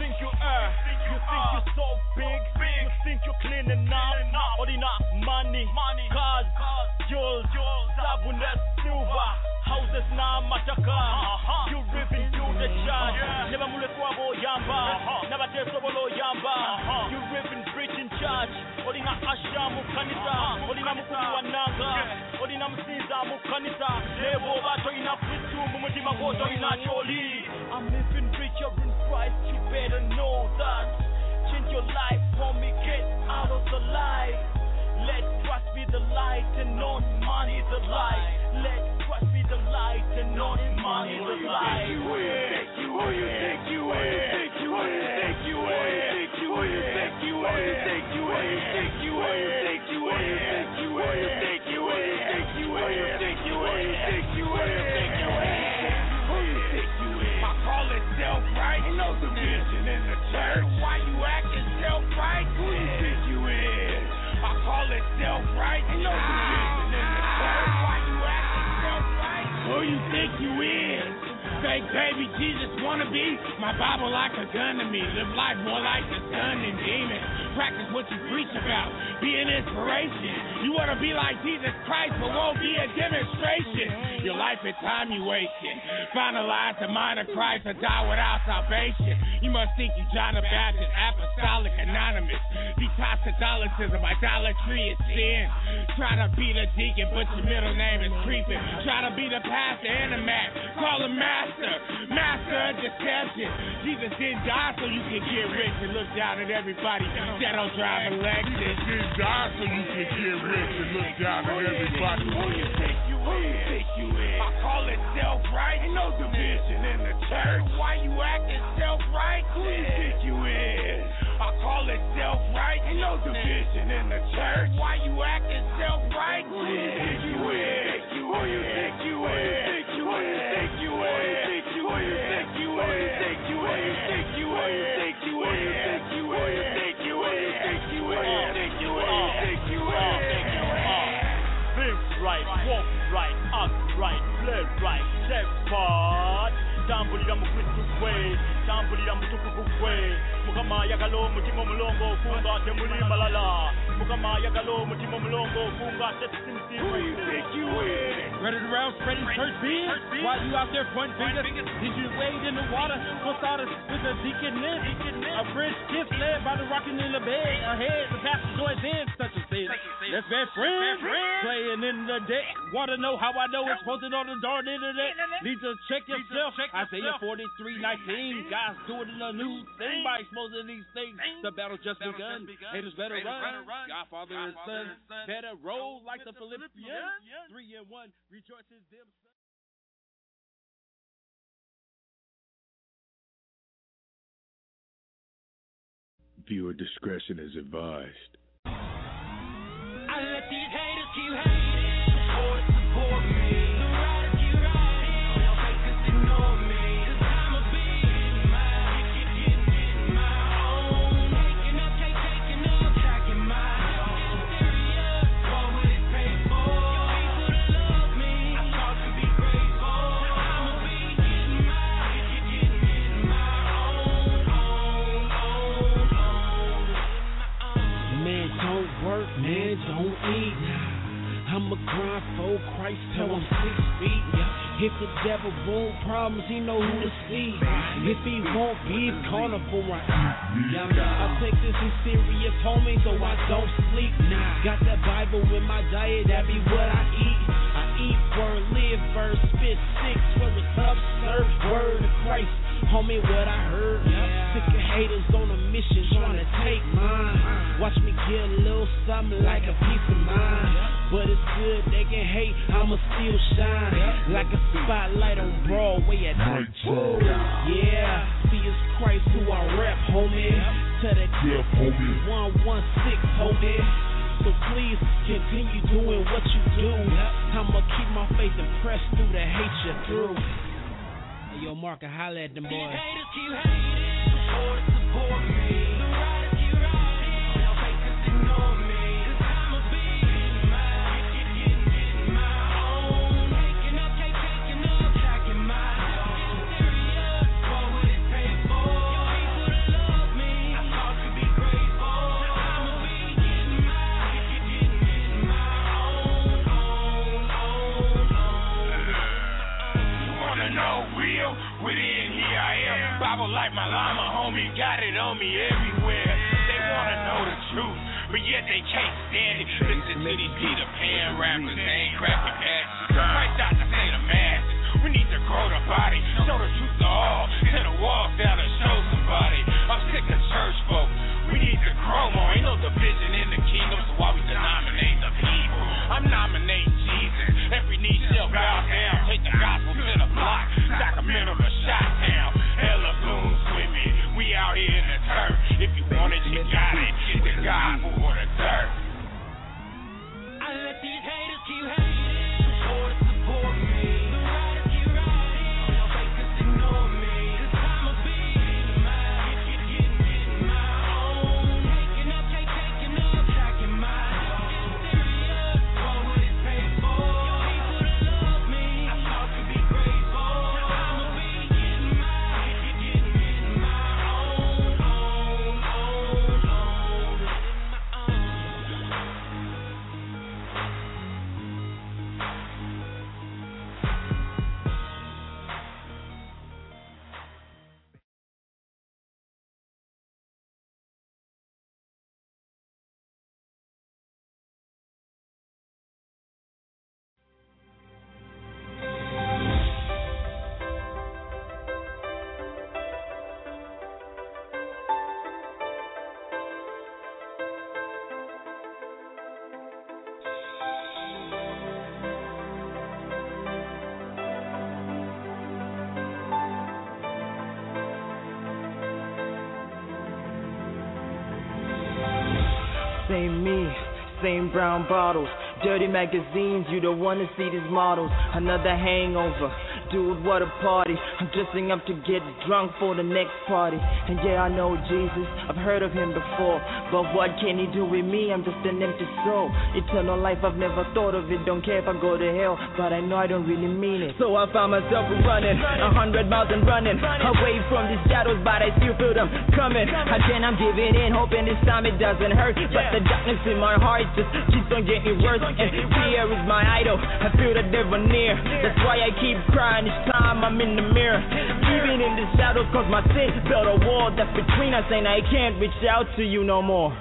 L: think you you're so big. You think you're clean enough. Or enough money, cars, jewels, sabuness, silver, houses na mataka. You ripping through the shot. Never mule kwabo yamba. Never test bolo yamba. You ripping preach in church. Olina ashamu kanisa. Olina mukuru wananga. Olina msinza mukanisa. Nebo bato ina fitu mumutima goto ina choli. I'm living richer in Christ. You better know that. Change your life, homie, get out of the light. Let Christ be the light and not money the light. Let Christ be the light and not money the light. Who you think you is? Who you think you is? Who you think you is? Who you think you is? Who you think you is? Who you think you is?
M: Who you think you is? Fake baby Jesus wannabe. My Bible like a gun to me. Live life more like the sun and demons. Practice what you preach about. Be an inspiration. You wanna be like Jesus Christ, but won't be a demonstration. Your life and time you wasting. Finalize the mind of Christ or die without salvation. You must think you John the Baptist, apostolic, anonymous. Detox Catholicism, idolatry is sin. Try to be the deacon, but your middle name is creeping. Try to be the pastor and the man. Call him master. Master of deception. Jesus didn't die so you can get rich and look down at everybody that don't drive a Lexus.
N: Jesus didn't die so you can get rich and look down at everybody.
M: Who you think you is? Who you think you is? I call it self-right. Ain't no division in the church. Why you acting self-right? Who you think you is? I call it self-right. Ain't no division in the church. Why you acting self-right? Who you think you is? Who you think you is? Who you think you is? Who you think you is? Who you think you is? Who you think you is? Who you think you is? Who you think you is? Who you think you is? Who you think you is?
L: Think right, walk right, act right, play right, step part. Tambulira mu Kristu kwe, tambulira mu tukuvu kwe. Mukama yagalo mutima mulongo funga temuli balala. Mukama yagalo mutima mulongo funga tesimsi.
M: Who you think you is?
A: Ready to round spreading church beers? While you out there pointing fingers, did you wade in the water? So started with a deaconess. A French kiss led by the rocking in the bed. Ahead, the pastor joined in such a thing. Let's be friends. Playing in the deck. Want to know how I know it's posted on the darn internet? Need to check yourself. Isaiah 43:19. God's doing a new thing by exposing these things. The battle just begun. Haters better run. Godfather and Son better roll like the Philippians. 3-1 rejoices them.
N: Viewer discretion is advised.
J: I let these haters keep hating. Support me. The riders keep riding. Y'all fakers ignore me. 'Cause I'ma be getting my own. Taking up, tracking my own. Serious, what would it pay for? Your people to love me. I thought to be grateful. I'ma be getting my own.
O: Man don't work, man don't eat. I'ma grind for Christ till I'm 6 feet. If the devil want problems, he know who to see. If he want beef, carnivore I eat. I take this in serious, homie, so I don't sleep. Got that Bible in my diet, that be what I eat. I eat word, live verse, spit 6, where it's absurd. Word of Christ, homie, what I heard. Sick of haters on a mission, trying to take mine. Watch me get a little something like a piece of mind. But it's good, they can hate, I'ma still shine. Like a spotlight on Broadway at night. Yeah, see it's Christ who I rap, homie. To the death, homie. 116, homie. So please continue doing what you do. I'ma keep my faith and press through the hate you through. Hey, yo, Mark, holla at them boys.
J: These haters keep hating. Support me. The riders keep riding. Y'all fakers ignore me. 'Cause I'ma be getting my own. Taking up, tracking my own. Serious, what would it pay for? Your people to love me. I thought to be grateful. I'ma be getting my
M: You wanna know real? Within here I am. Bible like my llama, homie, got it on me everywhere. They wanna know the truth, but yet they can't stand it. Listen to these Peter Pan rappers, they ain't cracking passes. Christ out to say the masses. We need to grow the body, show the truth to all. Tear the walls down and show somebody. I'm sick of church folk. We need to grow more. Ain't no division in the kingdom, so why we denominate the people? I'm nominating Jesus. Every knee shall bow down. Take the gospel to the block. Sacramento to Chi-Town. Hella goons with me. We out here in the turf. If you want it, you got it. Get the gospel or the dirt.
J: I let these haters keep hating.
B: Same me, same brown bottles, dirty magazines, you don't wanna see these models. Another hangover, dude, what a party. I'm dressing up to get drunk for the next party. And yeah, I know Jesus, I've heard of him before, but what can he do with me? I'm just an empty soul. Eternal life, I've never thought of it. Don't care if I go to hell, but I know I don't really mean it. So I found myself running 100 miles and running away from these shadows, but I still feel them coming. Again, I'm giving in, hoping this time it doesn't hurt, but the darkness in my heart just keeps on getting worse. And fear is my idol, I feel the devil near. That's why I keep crying each time I'm in the mirror. Even in the shadows, cause my sin built a wall that's between us, and I can't reach out to you no more.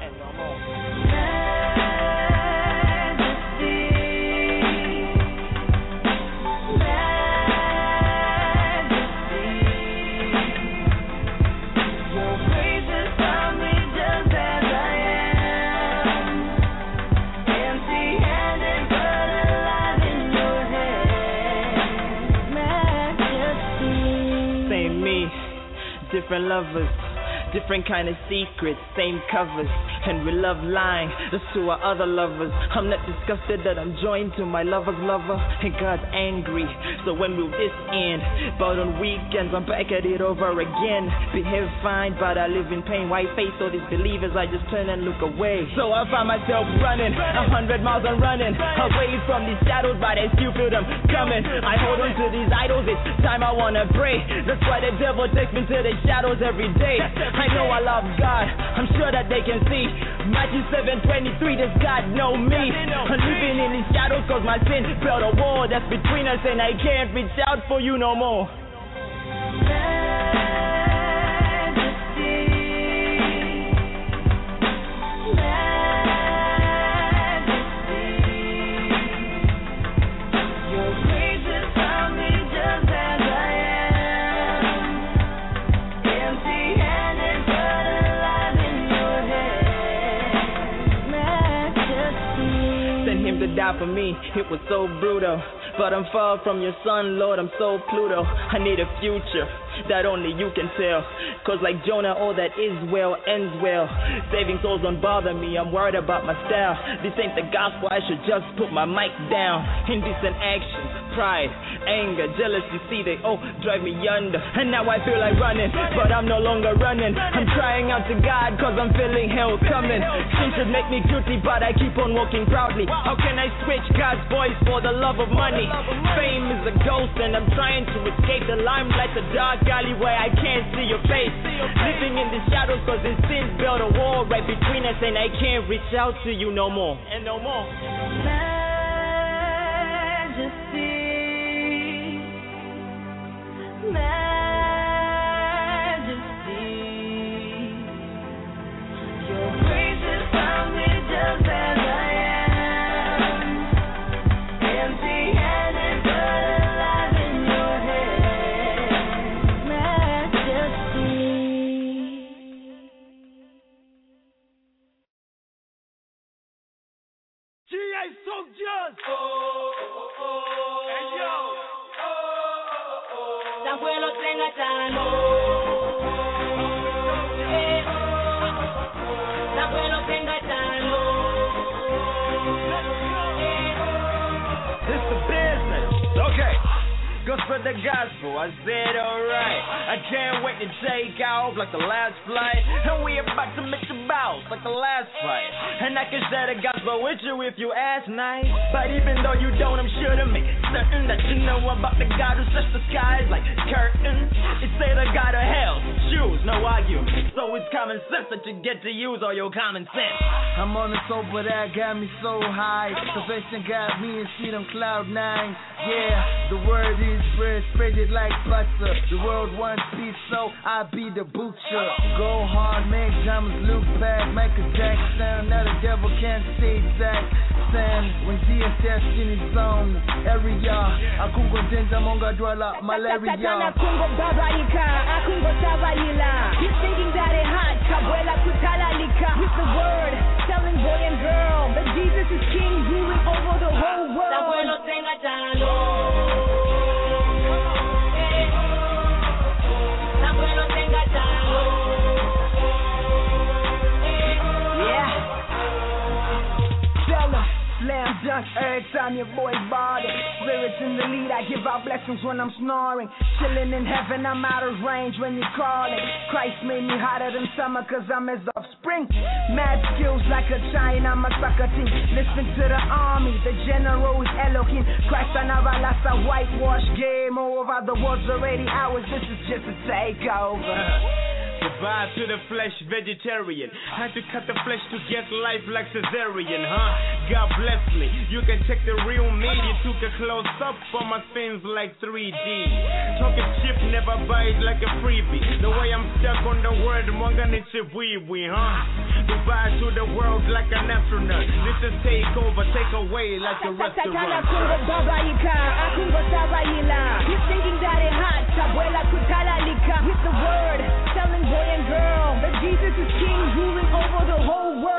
B: Different lovers, different kind of secrets, same covers, and we love lying. That's to our other lovers. I'm not disgusted that I'm joined to my lover's lover, and God's angry. So when will this end? But on weekends I'm back at it over again. Behave fine, but I live in pain. Why face all these believers? I just turn and look away. So I find myself running 100 miles and running away from these shadows, but I still feel them coming. I hold on to these idols. It's time I wanna pray. That's why the devil takes me to the shadows every day. I know I love God, I'm sure that they can see. Matthew 7:23, does God know me? I'm living in these shadows cause my sin built a wall that's between us, and I can't reach out for you no more. Die for me, it was so brutal, but I'm far from your son, Lord, I'm so Pluto. I need a future that only you can tell, cause like Jonah, all that is well ends well. Saving souls don't bother me, I'm worried about my style. This ain't the gospel, I should just put my mic down. Indecent actions, pride, anger, jealousy, see they all drive me under. And now I feel like running, but I'm no longer running. I'm crying out to God cause I'm feeling hell coming. Sin should make me guilty, but I keep on walking proudly. How can I switch God's voice for the love of money? Fame is a ghost and I'm trying to escape the limelight, the dark alley where I can't see your face. Living in the shadows cause this sin built a wall right between us, and I can't reach out to you no more. And no more.
A: Soldiers! Hey yo!
C: Tambuelo tenga tano. Tambuelo tenga tano.
B: This the business. Okay. Go spread the gospel. I said alright. I can't wait to take off like the last flight. And we about to make the bounce like the last fight. And I can share the gospel with you if you ask nice. But even though you don't, I'm sure to make certain that you know about the God who sets the skies like curtains. They say the God of hell, choose, no argument. So it's common sense that you get to use all your common sense.
P: I'm on the sober that got me so high. Salvation got me and see them cloud nine. Yeah, the word is spread, spread it like butter. The world wants peace, so I be the butcher. Go hard, make diamonds look back. Michael Jackson, now the devil can't say that. When DSS in his zone area, akungotenda monga dwala malaria.
Q: Kungo babaika, akungo tabalila. He's thinking that it hot, kabuela kutalalika. With the word, telling boy and girl that Jesus is king, ruling over the whole world.
C: Tambuelo tenga tano. Tambuelo tenga tano.
B: Yeah. I give out blessings when I'm snoring. Chilling in heaven, I'm out of range when you're calling. Christ made me hotter than summer cause I'm his offspring. Mad skills like a giant, I'm a sucker team. Listen to the army, the generals, Elohim. Christ on our last a whitewash game over. The world's already ours, this is just a takeover.
A: Goodbye to the flesh, vegetarian. Had to cut the flesh to get life like cesarean, huh? God bless me. You can check the real me. You took a close up for my sins like 3D. Talking chip, never buy it like a freebie. The way I'm stuck on the word, Mwanganichi wee, huh? Goodbye to the world like an astronaut. This is take over, take away like a restaurant.
Q: He's thinking that it hot. With the word, telling boy and girl that Jesus is king, ruling over the whole world.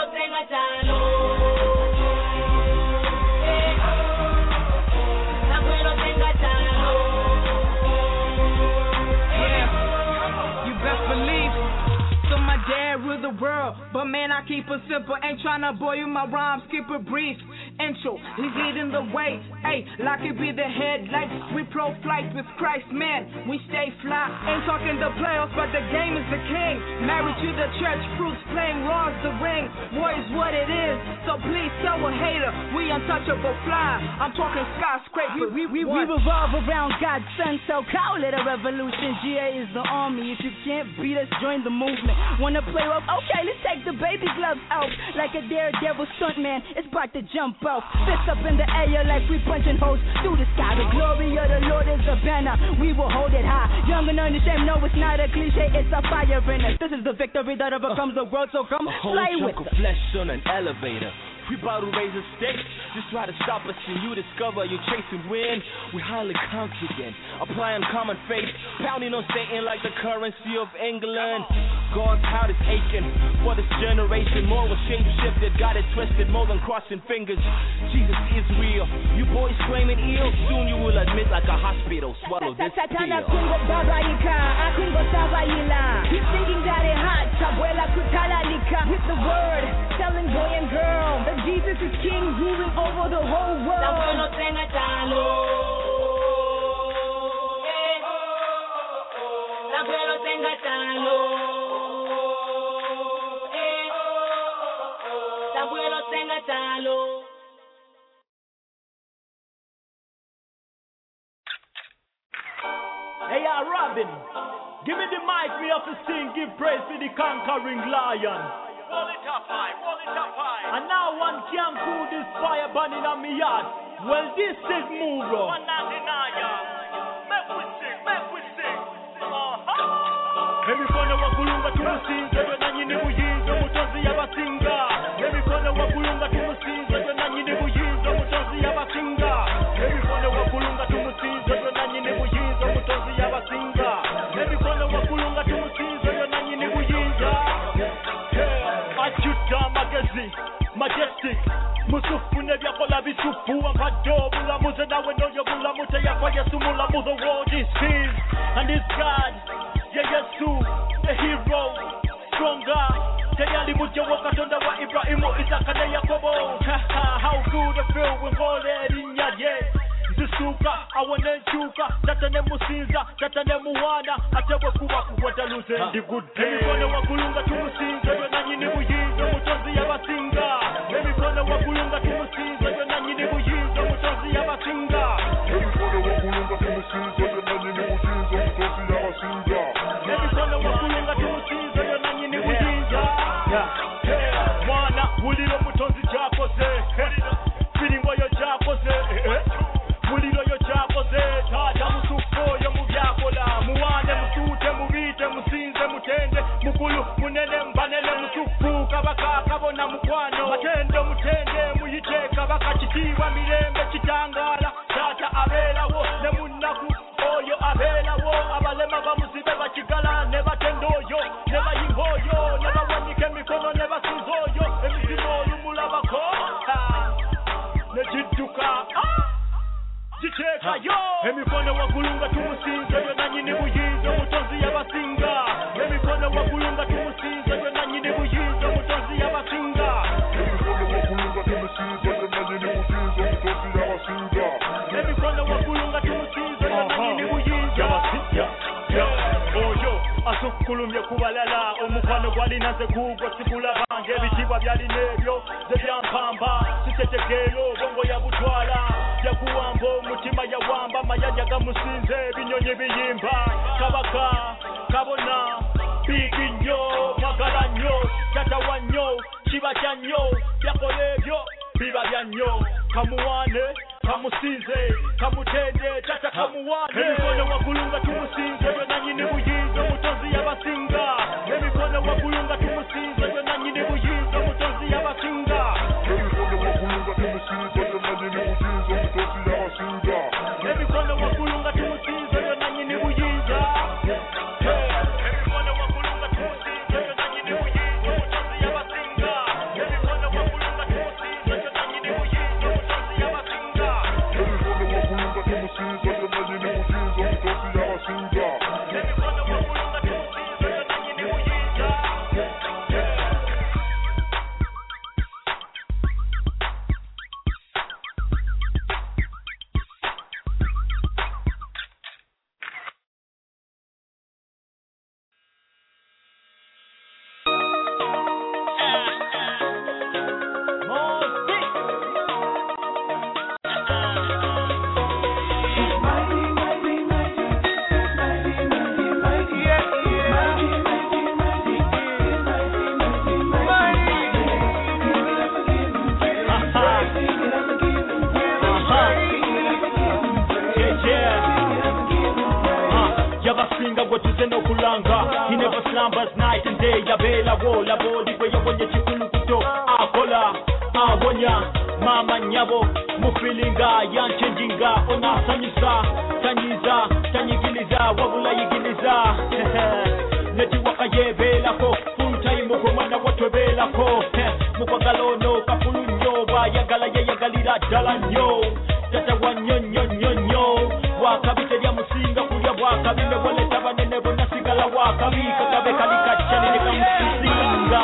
B: Yeah, you best believe. So my dad ruled the world, but man I keep it simple. Ain't tryna bore you my rhymes, keep it brief. Intro, he's leading the way. Hey, like it be the headlights. We pro flight with Christ, man. We stay fly. Ain't talking the playoffs, but the game is the king. Married to the church, fruits playing Raw's the ring. War is what it is, so please tell a hater we untouchable fly. I'm talking skyscraper. We
Q: revolve around God's son, so call it a revolution. GA is the army. If you can't beat us, join the movement. Wanna play rough? Okay, let's take the baby gloves out. Like a daredevil stuntman, it's about to jump out. Fists up in the air like we punching holes through the sky. The glory of the Lord is a banner, we will hold it high. Young and unashamed, no it's not a cliche, it's a fire in us. This is the victory that overcomes the world, so come play with us.
F: A whole chunk of flesh on an elevator. We bout to raise a stake, just try to stop us and you discover you're chasing wind. We're highly confident, applying common faith, pounding on Satan like the currency of England. God's heart is aching for this generation. More was shape-shifted, got it twisted, more than crossing fingers. Jesus is real, you boys claiming ill. Soon you will admit like a hospital, swallow this pill.
Q: He's thinking that it hot. With the word, telling boy and girl that Jesus is king, ruling over the whole world.
L: Hey, Robin, give me the mic, we have to sing, give praise to the conquering lion. Roll it up high, roll it up high. And now one can cool this fire burning on me yard. Well, this is Muro. One not deny ya. Make we sing, make we sing. Emikono wakulunga tumusinze yo nanyini buyinza mutozi yabasinga. Emikono wakulunga tumusinze yo nanyini buyinza mutozi yabasinga. Emikono wakulunga tumusinze yo nanyini buyinza mutozi yabasinga. Emikono wakulunga tumusinze yo nanyini buyinza. Ajuda magezi, majestic. Musufu nebyakola bisufu amado bulamuze nawe noyo bulamute yakwa Yesu mulamu. The world is his and his God. Yeah, Yesu, a hero, stronger. Tayari mujewo katonda wa Ibrahimu, Isaka na Yakobo. How good I feel when all that in ya, yeah. Zisuka, awanenchuka, tatane musinza, tatane muwana, atewe kuwa kuwata luze ndi good day. Emikono wakulunga tumusinza, yo nanyini buyinza, mutozi yabasinga. Emikono wakulunga tumusinza, yo nanyini buyinza, mutozi yabasinga.
N: Emikono wakulunga tumusinza, yo nanyini buyinza, mutozi yabasinga.
L: Emikono wakulunga tumusinza, yo nanyini buyinza. Mwana, muliro mutozi jakoze, firingo yo jakoze, muliro yo jakoze, tata musufo yo mubyakola, muwane musute mubite musinze mutende, mukulu munene mbanene musufu kabaka kabona mukwano, matendo mutende muyiteka bakakitiwa mirembe kitangala, tata abelawo ne munnaku oyo abelawo, abalema bamuzibe bakigala ne batendoyo ne bayimboyo ne bawanike emikono ne basinzoyo, emizimo olumulabako ne jidduka Jicheka yo emikono wakulunga tumusinze yo nanyini buyinza mutozi yabasinga. Emikono wakulunga tumusinze yo nanyini buyinza mutozi yabasinga.
N: Emikono wakulunga tumusinze yo nanyini buyinza mutozi yabasinga.
L: Emikono wakulunga yesu kulumye kubalala omukwano gwalinaze kugwa sikulabanga ebitibwa byalinebyo zebyampamba sitetegeero bongo yabutwala yakuwamba omutima yawamba mayanja gamusinze ebinyonyi biyimba kabaka kabona bigi nnyo mwagala nnyo tatawa nnyo kiba kya nnyo byakola ebyo biba bya nnyo kamuwane kamusinze kamutende tata kamuwane emikono wakulunga tumusinze gwe nanyini buyinza omutonzi yabasinga emikono wakulunga tumusinze gwe nanyini buyinza omutonzi yabasinga
N: emikono wakulunga tumusinze gwe nanyini buyinza omutonzi yabasinga
L: emikono wakulunga tumusinze gwe nanyini buyinza emikono wakulunga tumusinze gwe nanyini buyinza omutonzi yabasinga emikono wakulunga tumusinze gwe nanyini buyinza omutonzi yabasinga
N: emikono wakulunga tumusinze gwe nanyini buyinza omutonzi yabasinga
L: emikono wakulunga tumusinze gwe nanyini buyinza yabasinga gwe tuze n'okulanga he never slumbers night and day yabeerawo laboli gwe yawonye kikulukuto akola awonya mama nyabo mufilinga yanchenjinga onasanyusa tanyiza tanyigiliza wabula yigiliza netiwaka yebeerako full time gwe mwana watwebeerako mukwagala ono kafulu nnyo bwayagala yeyagalira ddala nnyo tata wa nnyo nnyo nnyo nnyo wakabi terya musinga kulya bwakabi ne boleta banene bonna sigala wakabi kakabe kali kaccane ne kamusinga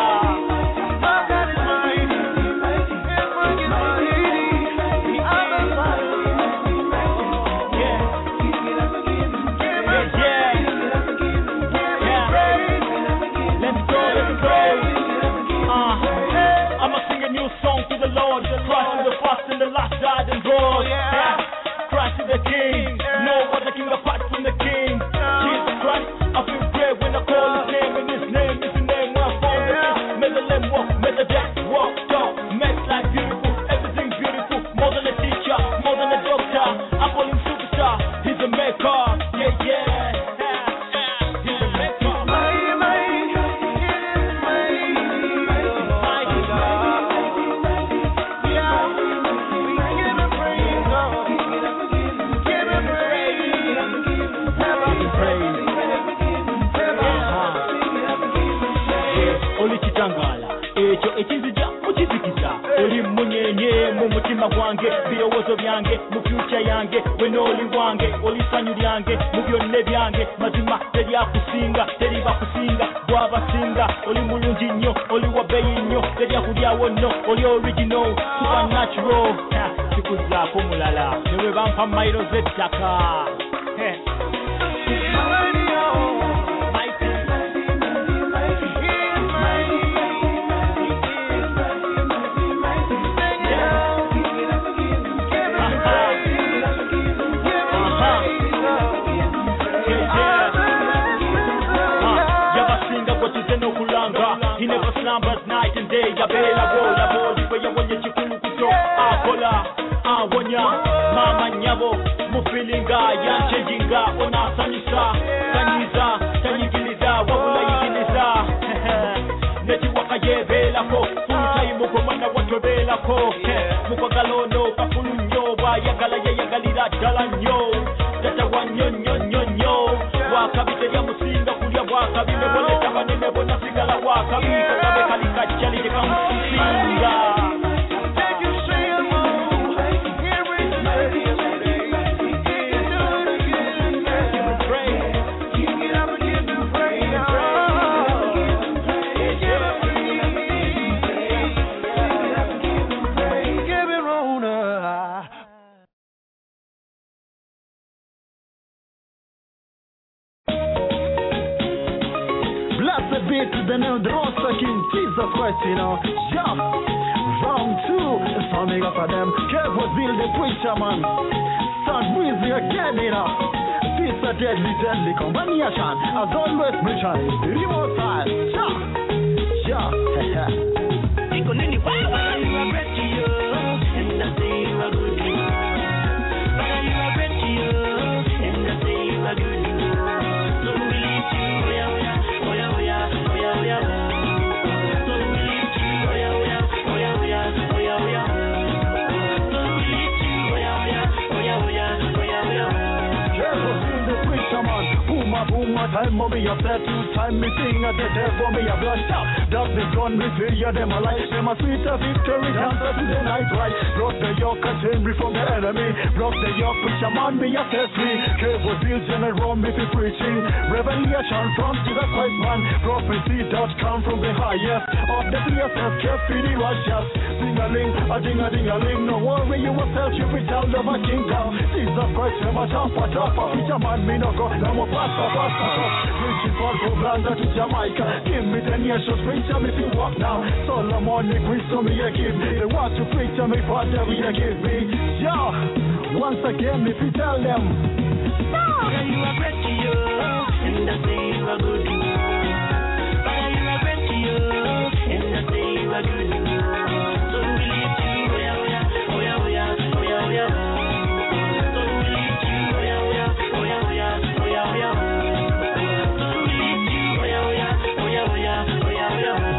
L: I'ma sing a new song to the Lord. Christ is the first and the last, died and rose. Christ is the King. No other king apart from the King. Jesus Christ, I feel great when I call His name. And His name is the name where I found the peace. May the lamb walk, may the dead walk. Talk, makes life beautiful, everything beautiful. More than a teacher, more than a doctor. I call Him superstar. He's a maker, yeah, yeah. He's a maker. Ekyo ekinzija mukizikiza oli munyenye mu mutima gwange birowoozo byange mu fyuca yange wenooli wange oli ssanyu lyange mu byonna byange mazima teryakusinga teribakusinga bwabasinga oli mulungi nnyo oli wa bbeeyi nnyo teryakulyawo nno oli original supernatural kikuzaako mulala ne bwe bampa mayiro z'ettaka He never slumbers night and day. Yabeerawo laboli gwe yawonye kikulukuto akola awonya mama nyabo mufilinga yanchenjinga onasanyusa tanyiza tanyigiliza wabula yigiliza netiwaka yebeerako full time gwe mwana watwebeerako mukwagala ono kafulu nnyo bwayagala yeyagalira ddala nnyo tata wa nnyo nnyo nnyo nnyo wakabi terya musinga kulya bwakabi ne boleta banene bonna sigala wakabi kakabe kali kaccali tekamusinga
R: A to the L, the Rasta King, Jesus Christ, you know. Yeah. Round 2, it's coming up for them. Kevo Zil, the preacher man. Son Breezy again, you know. Peace a deadly combination. As always, mission is the remote side. Yeah. Yeah.
J: You are great to you, and I say you are good. Father, you are great to you, and I say you are good. So we lift you, oh yeah, oh yeah, oh yeah, oh yeah, oh yeah, oh yeah. So we lift you, oh yeah, oh yeah, oh yeah, oh yeah, oh yeah, oh yeah. So we lift you, oh yeah, oh yeah, oh yeah, oh yeah, oh yeah, oh yeah.
R: Kevo Zil, the preacher man. Boom, time me upset, 2 time me sing at the devil me a blood shot. That's the gun, me feel you, them a life. Them a sweeter victory, answer to the night right. Broke the yoke and chain me from the enemy. Broke the yoke, preacher man, me a set free. Kevo Zil, general, me be preaching. Revelation from Jesus Christ man. Prophecy.com from the highest. Of the places, kept for the righteous. Ding-a-ling, a ding-a-ding-a-ling. No worry yourself, you be child of a kingdom. Jesus Christ, them a chopper. Preacher man, me no go, no more pastor. Preaching for Uganda to Jamaica. Give me the nations, preacher me if you walk now. Solomon, the Greece, so me you give me. They want to preach me, Father, we you give me. Yeah, once again, if you tell them.
J: Father, you are great to you, and I say you are good. Father, you are great to you, and I say you are good. So we lift you, oh yeah, oh yeah, oh yeah, oh yeah, oh yeah, oh yeah. So we lift you, oh yeah, oh yeah, oh yeah, oh yeah, oh yeah, oh yeah. So we lift you, oh yeah, oh yeah, oh yeah, oh yeah, oh yeah, oh yeah.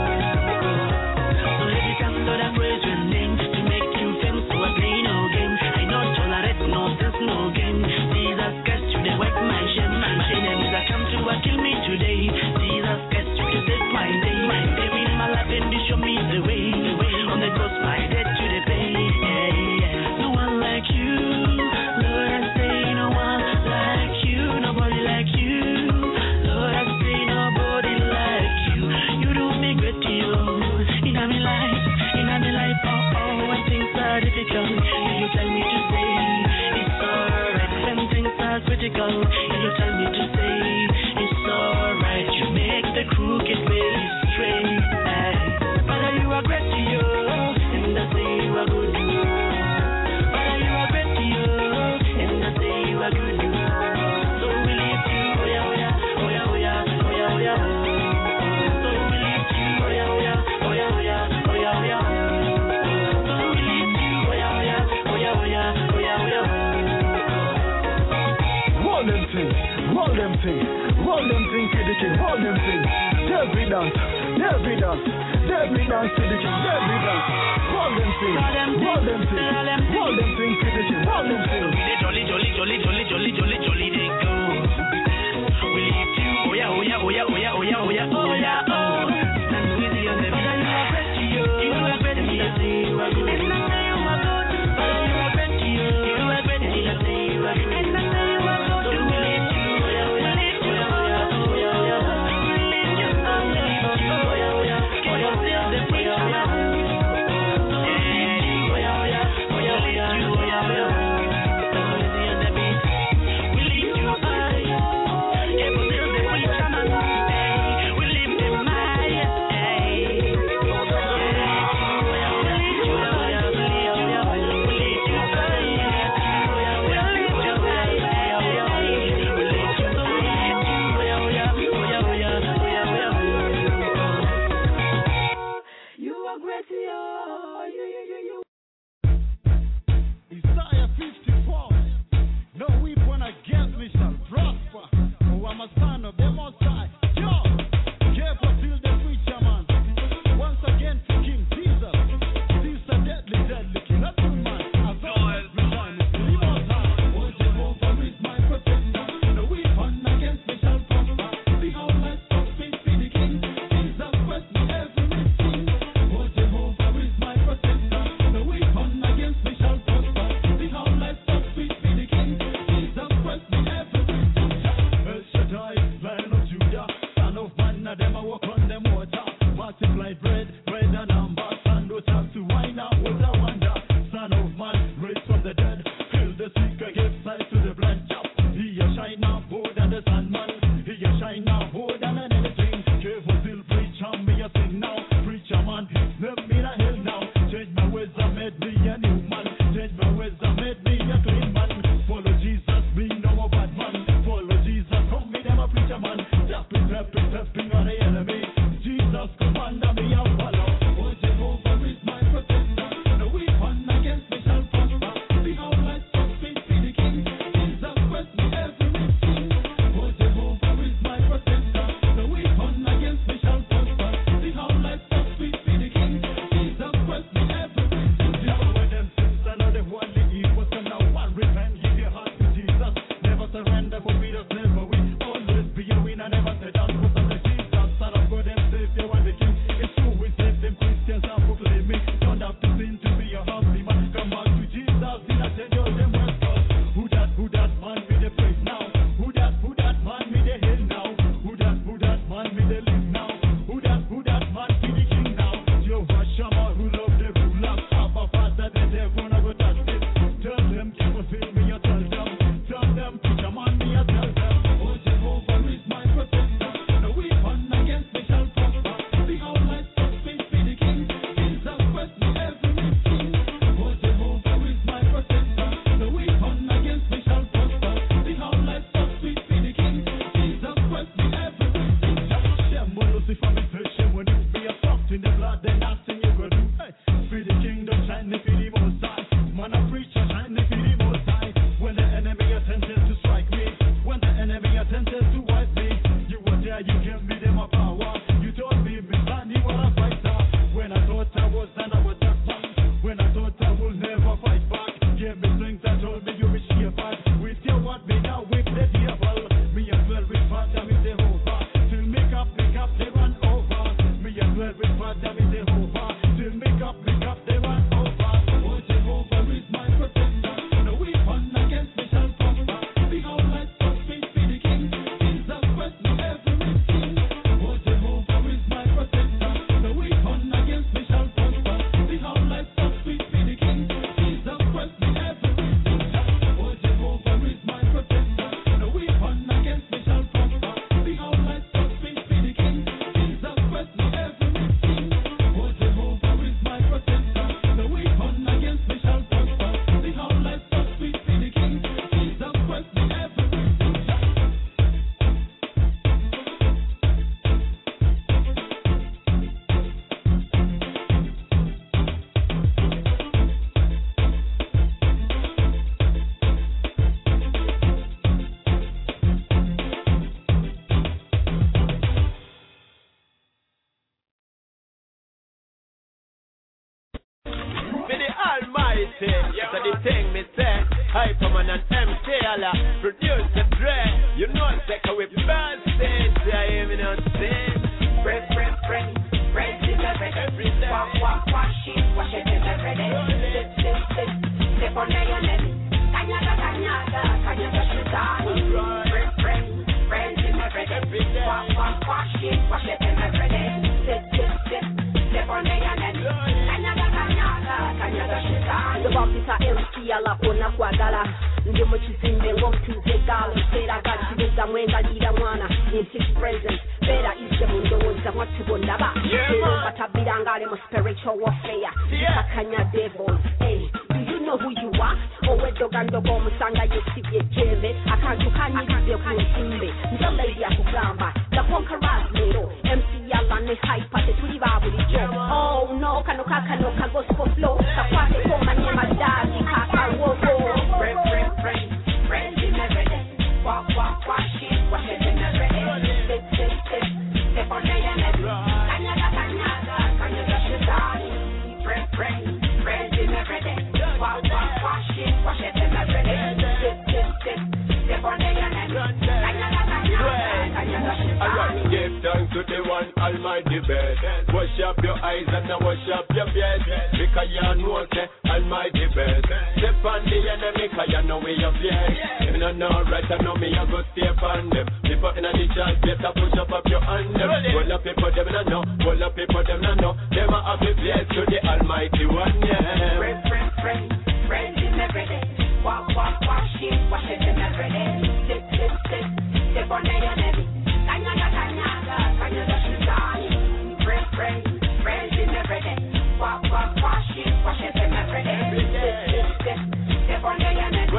J: So every time Lord I praise your name to make you famous, so I play no game. I don't tolerate no sense, no game. Jesus Christ, you dey wipe my shame. Enemies that come to kill me today. Jesus Christ, you dey save my day. Saving my life and you show me the way. On the cross, my debt to the pay. No one like you, Lord, I say no one like you, nobody like you. Lord, I say nobody like you. You do me great to you. In my life, oh, when things are difficult, you tell me to say it's alright. When things are critical, you tell me to say it's alright. You make the crooked way straight. Father, you are great to you, and I say you are good. Father, you are great to you, and I say you are good. So we lift you, oh yeah, oh yeah, oh yeah, oh yeah, oh yeah, oh yeah. So we lift you, oh yeah, oh yeah, oh yeah, oh yeah, oh yeah, oh yeah. So we lift you, oh yeah, oh yeah, oh yeah, oh yeah, oh yeah, oh yeah.
R: Roll them things to the king, roll them things. Every dance to the king, every dance. Roll them things to the king, roll them things.
J: Jolly, they go. We lift you, oh yeah, oh yeah, oh yeah, oh yeah, oh yeah, oh yeah, oh yeah, oh. Stand with you on the beat. You are great to you, you are great to you, I say you are good. And I say you are good. Father, you are great to you, you are great to you, I say you are good. And I say you are good. So we lift you, oh yeah, oh yeah, oh yeah, oh yeah, oh yeah, oh yeah. We lift you, oh yeah, oh yeah, oh yeah, oh yeah, oh yeah, the preacher man. Oh yeah, oh yeah, oh yeah, oh yeah, oh yeah, oh yeah.
R: Isaiah 54. No weapon against me shall prosper. Oh, I'm a son of the Most High. Yo, Kevo Zil, the preacher man. Once again for King Jesus. This a deadly killer too, man. As always, me shine is the Most High. Oh, Jehovah is my protector. No weapon against me shall prosper. The whole life of faith be the King. Jesus Christ, me every king. Oh, Jehovah is my protector. No weapon against me shall prosper. The whole life of faith be the King. Jesus Christ, me everything. El Shaddai, Lion of Judah, Son of Man, now them I walk on them water. Multiply bread and amber. Stand out up to wine out with a wonder. Son of Man, raised from the dead. Fill the sick, give sight to the blind. He a shine now more than the sun, man. He a shine now more than anything. Kevo Zil, the devil. Me as well with Father, me Jehovah. Till make up, they run over. Me as well with Father, me Jehovah. Till make up, they run over. Oh, Jehovah is my protector. No weapon against me shall prosper. Big old light of faith be the king. Jesus Christ, no everything. Oh, Jehovah is my protector. No weapon against me shall prosper. Big old light of faith be the king. Jesus Christ, no everything. Oh, Jehovah is my protector. No weapon against me shall prosper. Big old light of faith be the king. Jesus Christ, no everything. Oh, Jehovah is my protector. No weapon against me shall prosper. Big old light of faith be the king. Jesus Christ, no everything.
A: For the Almighty, so the thing me say, Hyperman and MC Allah, produce the dread. You know it's like we burn stage, I hear me not sing.
B: Break till every day. Wash it till every day. Step on your neck. Kanyaga, shitani. Break till every day. Wash it till every day. Step on your neck. Kanyaga, shitani. The boss is a MC ala kona kwagala. Ndi muchizimbe ngomtuzegala. Sera gachibuga mwenga lira mwana. In his presence. Better is the mundoza mwatubondaba. Batabirangale mu spiritual warfare. Sakanya devils. Hey, do you know who you are? Owedogandogo musanga yesibye jeve. Akantukanyirize kunsimbe. Nzoledi akugamba. The conquerors lero. MC yala ne hyper tuli babulijo. Oh no, kano gospel flow. Kakwate koma nye madagi kaka wogo. Pray in every day. Wash it in every day. Step on your neck. Kanyaga, shitani. Pray in every day. Wash it in every day. Step on your neck. Kanyaga, shitani.
A: Give thanks to the one Almighty bed. Wash up your eyes and now wash up your bed. Because you know say Almighty bed. Step on the enemy cause you know where you fear. If you don't know right I know me I go step on them. People in the church better push up your hand them. All the people them not know. All the people them not know. Them are happy place to the Almighty one, yeah.
B: Pray in every day. Wash it in every day. Step on your enemy. Kanyaga, shitani. Pray in every day. Wash it in every day. Step on your enemy.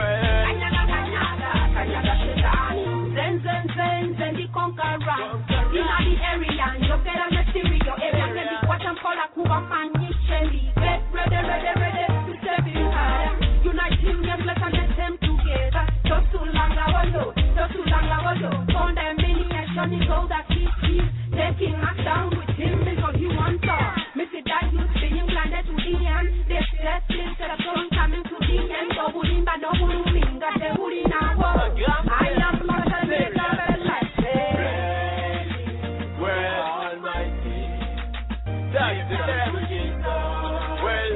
B: Kanyaga, shitani. Zen, the conqueror. In the area, you get a material area. What I'm called a Cuba man, Shelly. Get ready to serve you hard. Uniting them, let's get them together. Just too long, I will Condemnation is all that he sees. Taking us down with him is all he wants. Missy that you being blinded to the end. This blessing to the throne coming to the end. So who in bad, no who in that they who in our world. I am not a maker of life.
A: Well, Almighty, that's the devil. Well,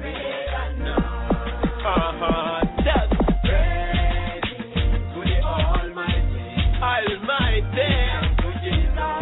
A: that's to the Almighty, to Jesus.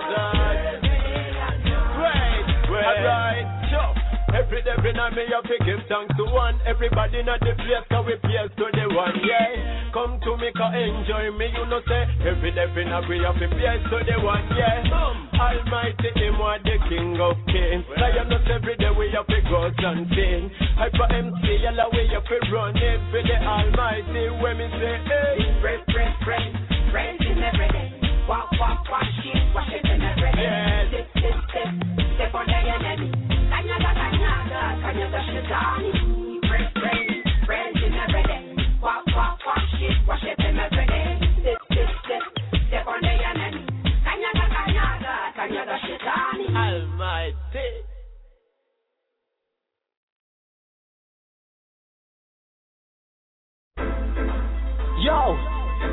A: Great, alright, sure. Every night me have to give thanks to one. Everybody not the place cause we place to the one, yeah. Come to me cause enjoy me, you know say. Every night we have to place to the one, yeah. Almighty him was the King of Kings. Lioness every day we have to go and sing. Hyper MC yalla we have to run it for the Almighty. When me say hey,
B: Pray in every day. Wash it in every day. Step on your enemy. Kanyaga, shitani. Pray in every day. Wash it in every day. Step on your enemy. Kanyaga, shitani.
A: Almighty.
B: Yo,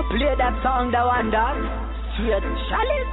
B: Play that song, the one that sweet chalice.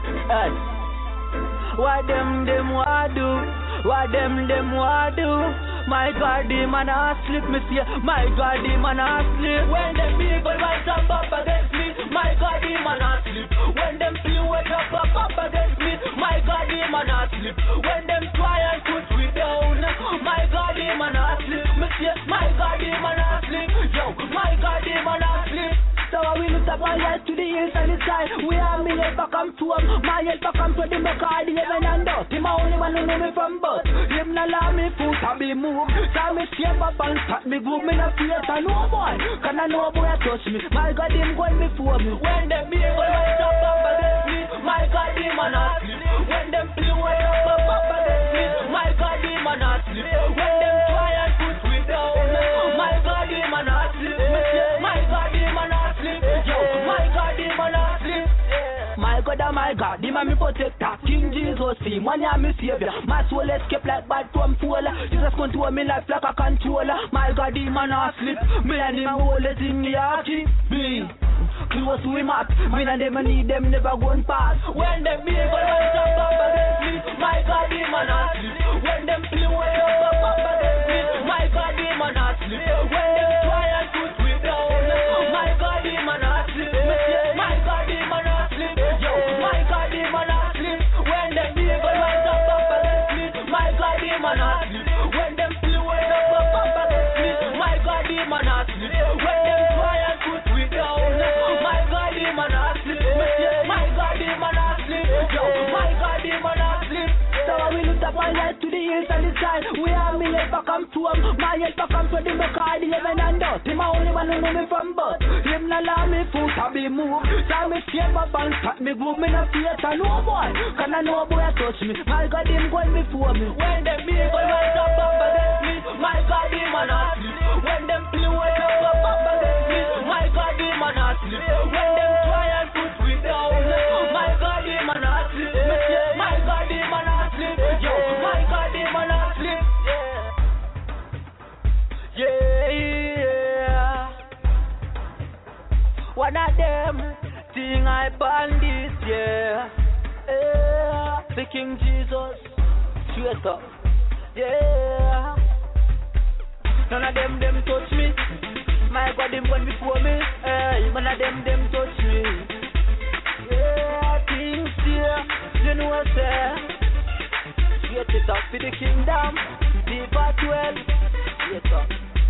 B: What them want do? What them want do? My God, the man a sleep, me see. My God, the man a sleep. When them people rise up against me, my God, the man a sleep. When them feel wake up against me, my God, the man a sleep. When them try and put me down, my God, the man a sleep. Me see, my God, the man a sleep. Yo, my God, the man a sleep. So we look up our eyes to the hills and the sky. We are me help back come to him. My help back come to the make all the heaven and earth. Him only one who know me from birth. Him not allow me foot and be moved. So me shape up and start me groove. Me not fear to no boy. Can I know boy touch me? My God, him going before me. When them be able to jump up against me, my God, him a not sleep. When them feel way up against me, my God, him a not sleep. When them try and put me down, my God, him a not sleep. My God, him a not sleep. Yo, my God, him a not sleep. My God, oh my God, him a me protector. King Jesus, him one ya me savior. My soul escape like bad from fall. Jesus control me life like a controller. My God, him a not sleep. Me and him always in the heart keep me close to him heart. Me and them need them never going past. When them people rise up against me, my God, him a not sleep. When them play way up against me, my God, him a not sleep. When them try and put me down, my God, him a not sleep. My God, him a not sleep. Yo, my God, him a not sleep. When them people rise up against me, my God, him a not sleep. When them play way up against me, my God, him a not sleep. When them try and put me down, my God, him a not sleep. My God, him a not sleep. Yo, my God, him a not sleep. So we look up our light to the hills and the sky. We are me help back come to him. My help back come to the make all the heaven and earth. Him a only one who know me from birth. Him not allow me foot to be moved. So me shape up and start me groove. Me not fear to no boy. Can I know boy touch me? My God, him going before me. When them people rise up against me, my God, him a not sleep. When them play way up against me, my God, him a not sleep. When them try and put me down, my God, him a not sleep. My God, him a not sleep. Yo, my God, him a not sleep. Yeah. One of them thing I born this year. The King Jesus, straight up. Yeah. None of them touch me. My God, them gone before me. Hey, none of them touch me. Yeah, things here, you know what's there. Straight it up for the kingdom. Deeper 12. Straight up.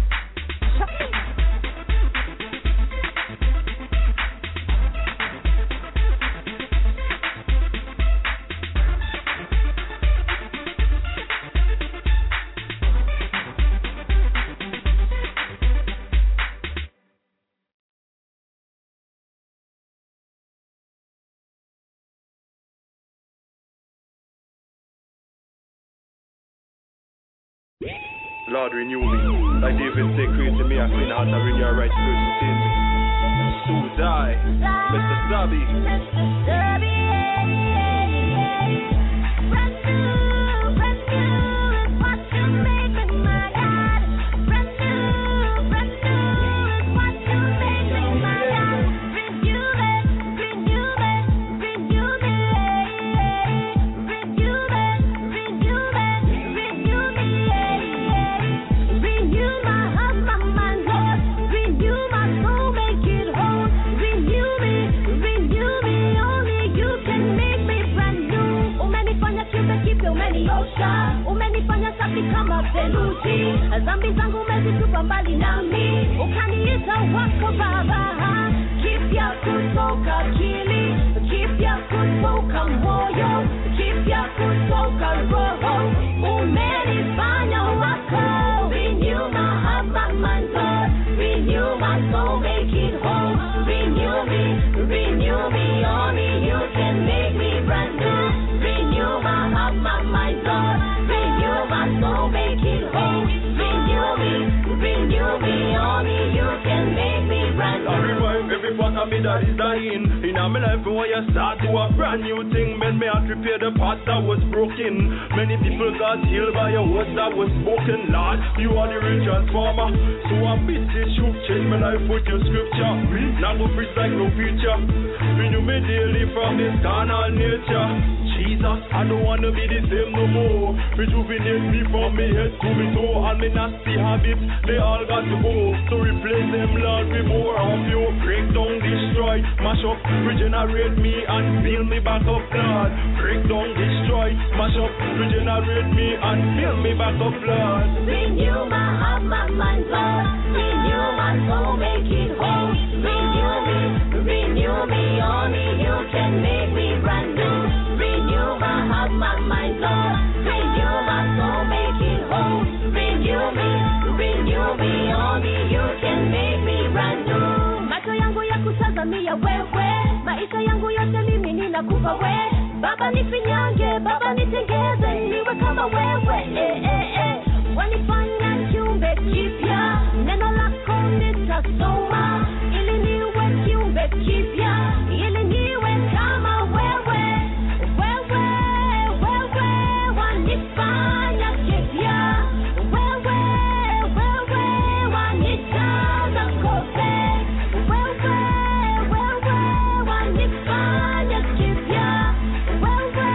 S: Lord, renew me. Like David said, create in me a clean heart and renew your right spirit within me. So die, Mr. Sabi.
J: Zambi zangu umezitupa mbali nami, ukaniita wako baba. Kipya kutoka akili, kipya kutoka moyo, kipya kutoka roho, umenifanya wako. Renew my heart, my mind, Lord. Renew my soul, make it whole. Renew me, only you can make me brand new. Renew my heart, my mind, Lord. Renew my soul, make it whole. Renew me, only you can make me brand new.
S: I revive every part and me that is dying. In my life when you start to a brand new thing, man, me have to repair the parts that was broken. Many people got healed by your words that was spoken. Lord, you are the real transformer. So I beat this shoot, change my life with your scripture. Now go preach like no future. Renew me daily from this carnal nature. Jesus, I don't wanna be the same no more. Rejuvenate me from me head to me toe. All me nasty habits, they all got to go. So replace them, Lord, with more of you. Break down, destroy, mash up, regenerate me and build me back up, Lord. Break down, destroy, mash up, regenerate me and build me back up, Lord.
C: Renew my heart, my mind, Lord. Renew my soul, make it whole. Renew me, only you can make me brand new. Renew my heart, my mind, Lord. Renew my soul, make it whole. Renew me, only you can make me brand new. Macho yangu ya kutazamia wewe, maisha yangu yote mimi ninakupa wewe. Baba nifinyange, Baba nitengeze, niwe kama wewe. Wanifanya kiumbe kipya, neno lako nitasoma, ili niwe kiumbe kipya, ili niwe kama wewe. Wewe wanifanya kipya, wewe wanijaza kote, wewe wanifanya kipya, wewe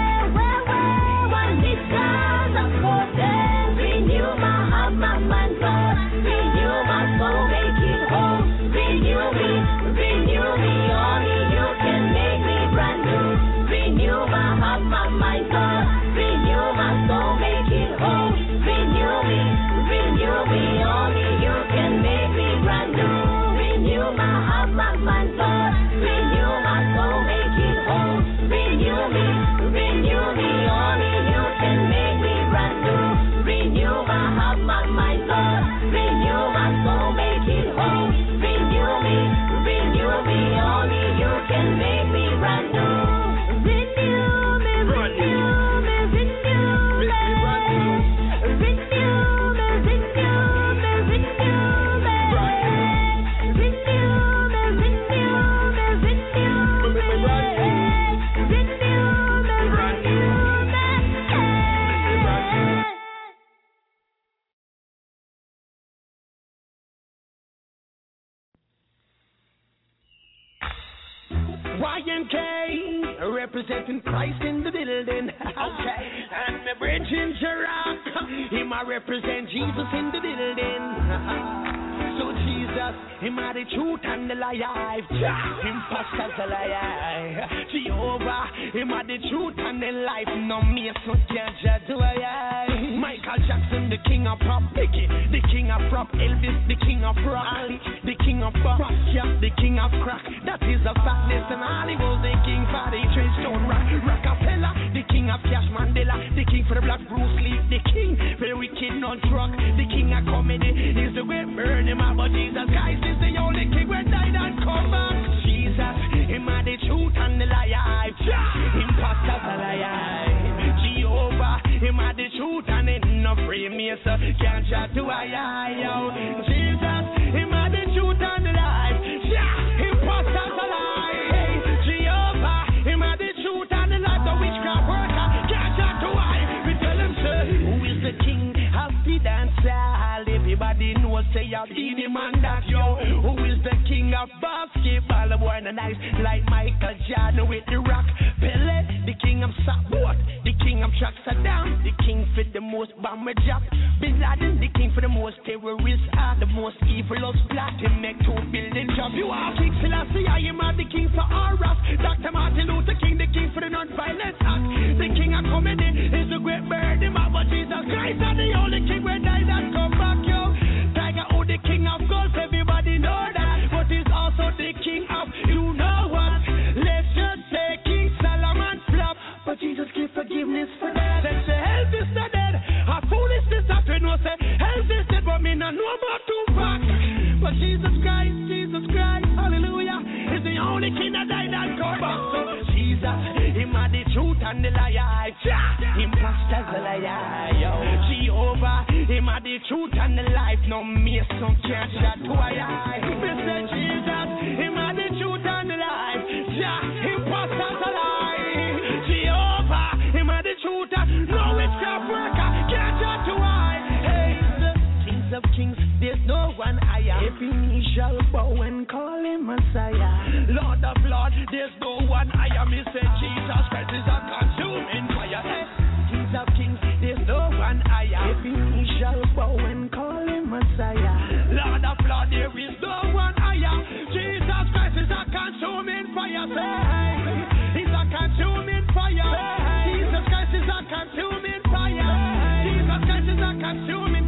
C: wanijaza kote. Renew my heart, my mind, Lord. Renew my soul, make it whole. Renew me, only you can make me brand new. Renew my heart, my mind, Lord. Renew my soul, make it whole. Renew me, only you can make me brand new. Renew my heart, my mind, Lord. Renew my soul, make it whole. Renew me, only you can make me brand new. Renew my heart, my mind, Lord. Renew my soul, make it whole. Renew me, only you can make me brand new. Renew me,
B: YNK, representing Christ in the building. Okay. And my bridging Chirac, him I represent Jesus in the building. So Jesus, him are the truth and the life. Him pastors the life. Jehovah, him are the truth and the life. No me so can't judge why. Michael Jackson, the king of pop. Biggie, the king of pop. Elvis, the king of rock. Ali, the king of pop. Yeah, the king of crack. That is a fact. Listen, Ali was the king for the Trenchtown rock. Rockefeller, the king of Cash Mandela. The king for the black Bruce Lee. The king for the wicked non-drug. The king of comedy is the great burning man. But Jesus Christ is the only king who died and come back. Jesus, him are the truth and the life. Him pastors the life. Jehovah, him are the truth and it no free me so can't chat to Jesus, him are the truth and the life. Him pastors the life. Jehovah, him are the truth and the life. The witchcraft worker can't chat to we tell him say, who is the king of the dance hall? Everybody knows say I've been him and that yo. Who is the king of basketball? The boy nice like Michael Jordan with the rock. Pele, the king of support, the king of track Saddam, the king for the most bomber job. Bin Laden, the king for the most terrorists, the most evil of plot. Him make 2 billion jobs. You are King Selassie, I am the king for all rap. Dr. Martin Luther King, the king for the non-violent act. The king of comedy is the great bird. But Jesus Christ are the only king when died and come back, yo. Tiger, oh, the king of golf, everybody know that. But he's also the king of, you know what? Let's just say King Solomon flop. But Jesus give forgiveness for that. Let's say help is not dead. How foolishness that we know say help is dead. But me not know about Tupac. But Jesus Christ, hallelujah, is the only king that died and come back. So Jesus, him are the truth and the life. Him pastors the life. Jehovah, him are the truth and the life. No me some can't shut to a eye. Mr. Jesus, him are the truth.
D: shall bow and call him Messiah.
M: Lord of Lords, there's no one I am. He said Jesus Christ is a consuming fire.
D: Kings of kings, there's no one I am. Every knee shall bow and call him Messiah.
M: Lord of Lords, there is no one I am. Jesus Christ is a consuming fire. He's a consuming fire. Jesus Christ is a consuming fire. Jesus Christ is a consuming.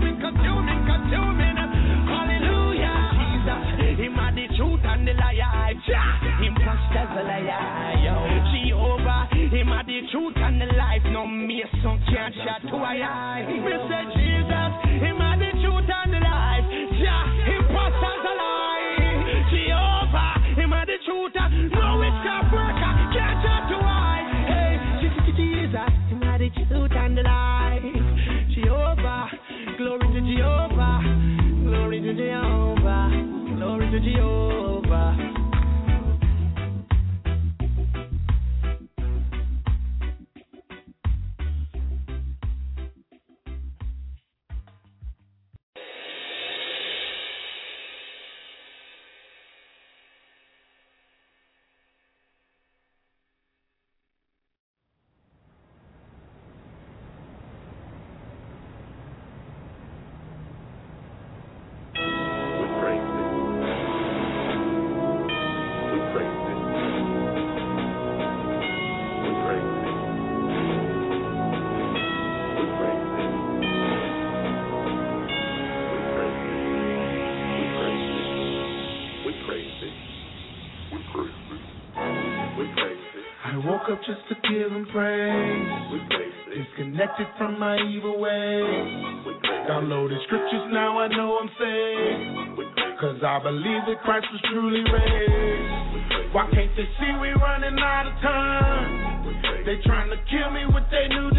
M: Hallelujah. Jesus, him are the truth and the liar. Him pastors a liar. Jehovah, him are the truth and the life. No mason can't shut to a eye. We say Jesus, him are the truth and the life. Him pastors a lie. Jehovah, him are the truth and no witchcraft worker can't shut to a eye. Hey, Jesus, him are the truth and the life. Jehovah, glory to Jehovah, glory to Jehovah, glory to Jehovah.
T: Just to give him praise. Disconnected from my evil ways. Downloaded scriptures, now I know I'm saved. Cause I believe that Christ was truly raised. Why can't they see we running out of time? They trying to kill me with their new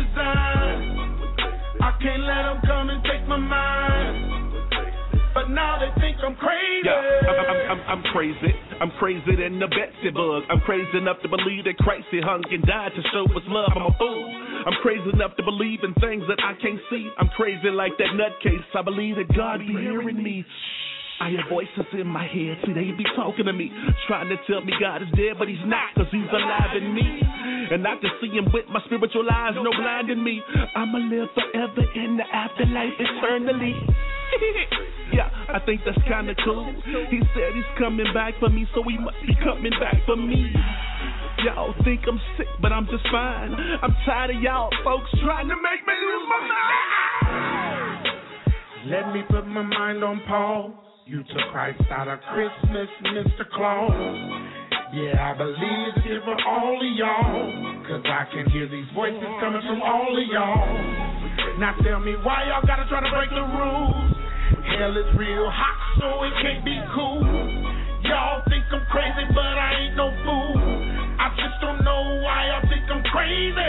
T: design. I can't let them come and take my mind. But now they think I'm crazy.
U: Yeah, I'm crazy. I'm crazy than the Betsy bug. I'm crazy enough to believe that Christ he hung and died to show us love. I'm a fool. I'm crazy enough to believe in things that I can't see. I'm crazy like that nutcase. I believe that God be hearing me. I hear voices in my head, see they be talking to me, trying to tell me God is dead, but he's not, cause he's alive in me. And I can see him with my spiritual eyes, no blinding me. I'ma live forever in the afterlife eternally. Yeah, I think that's kinda cool. He said he's coming back for me, so he must be coming back for me. Y'all think I'm sick, but I'm just fine. I'm tired of y'all folks trying to make me lose my mind.
T: Let me put my mind on pause. You took Christ out of Christmas, Mr. Claus. Yeah, I believe it's here for all of y'all. Cause I can hear these voices coming from all of y'all. Now tell me why y'all gotta try to break the rules. Hell is real hot, so it can't be cool. Y'all think I'm crazy, but I ain't no fool. I just don't know why y'all think I'm crazy.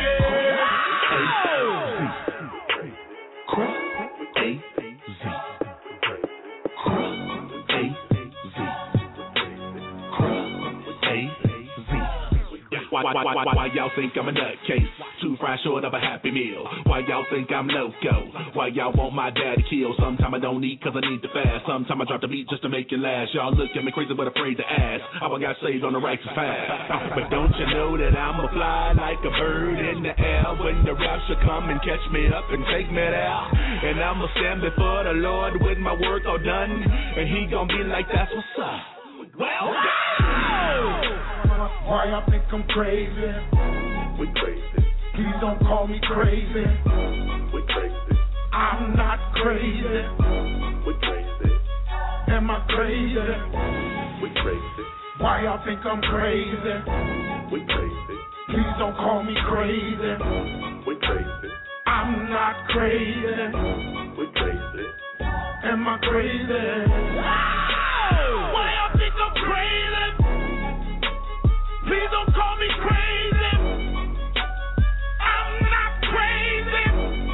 U: Why y'all think I'm a nutcase? Too fried short of a happy meal. Why y'all think I'm loco? Why y'all want my daddy killed? Sometime I don't eat cause I need to fast. Sometime I drop the beat just to make it last. Y'all look at me crazy but afraid to ask how I got saved on the righteous path. But don't you know that I'ma fly like a bird in the air when the rapture come and catch me up and take me there. And I'ma stand before the Lord with my work all done. And he gon' be like, that's what's up. Well done!
T: Why y'all think I'm crazy?
U: We crazy.
T: Please don't call me crazy.
U: We crazy.
T: I'm not crazy.
U: We crazy.
T: Am I crazy?
U: We crazy.
T: Why y'all think I'm crazy?
U: We crazy.
T: Please don't call me crazy.
U: We crazy.
T: I'm not crazy.
U: We crazy.
T: Am I crazy?
M: Why y'all think I'm crazy? Please don't call me crazy. I'm not crazy.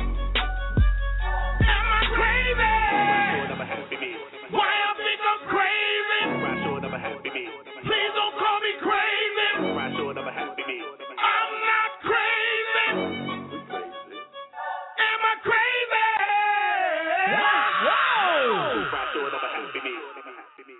M: Am I crazy? Why y'all think I'm crazy? Please don't call me crazy. I'm not crazy. Am I crazy?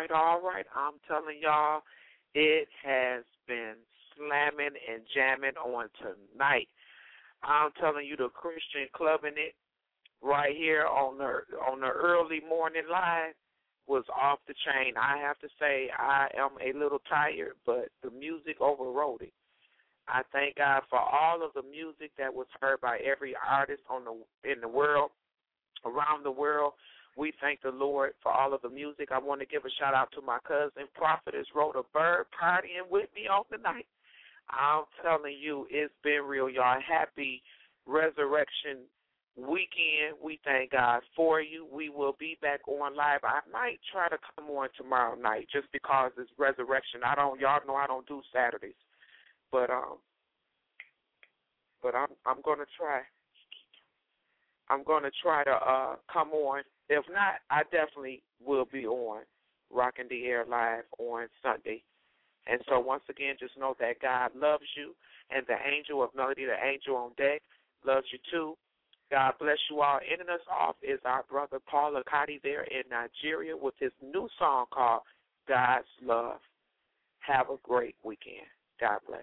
G: I'm telling y'all, it has been slamming and jamming on tonight. I'm telling you, the Christian Clubbing It right here on the early morning live was off the chain. I have to say I am a little tired, but the music overrode it. I thank God for all of the music that was heard by every artist in the world, around the world. We thank the Lord for all of the music. I want to give a shout-out to my cousin, Prophetess Rhoda Bird, partying with me on the night. I'm telling you, it's been real, y'all. Happy Resurrection Weekend. We thank God for you. We will be back on live. I might try to come on tomorrow night just because it's Resurrection. Y'all know I don't do Saturdays. But I'm gonna try. I'm gonna try to come on. If not, I definitely will be on Rockin' the Air Live on Sunday. And so once again, just know that God loves you, and the angel of melody, the angel on deck, loves you too. God bless you all. Ending us off is our brother Paul Akati there in Nigeria with his new song called God's Love. Have a great weekend. God bless.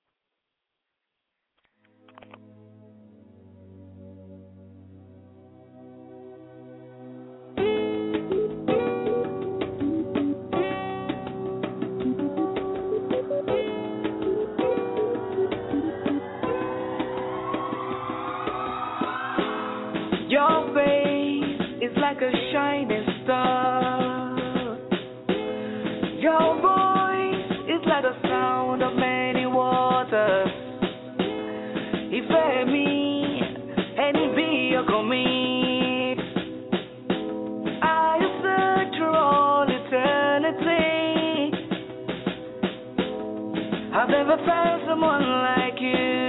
J: Your face is like a shining star. Your voice is like the sound of many waters. Ìfẹ́ mi, ẹni bí ọkàn mi. I have searched through all eternity. I've never found someone like you.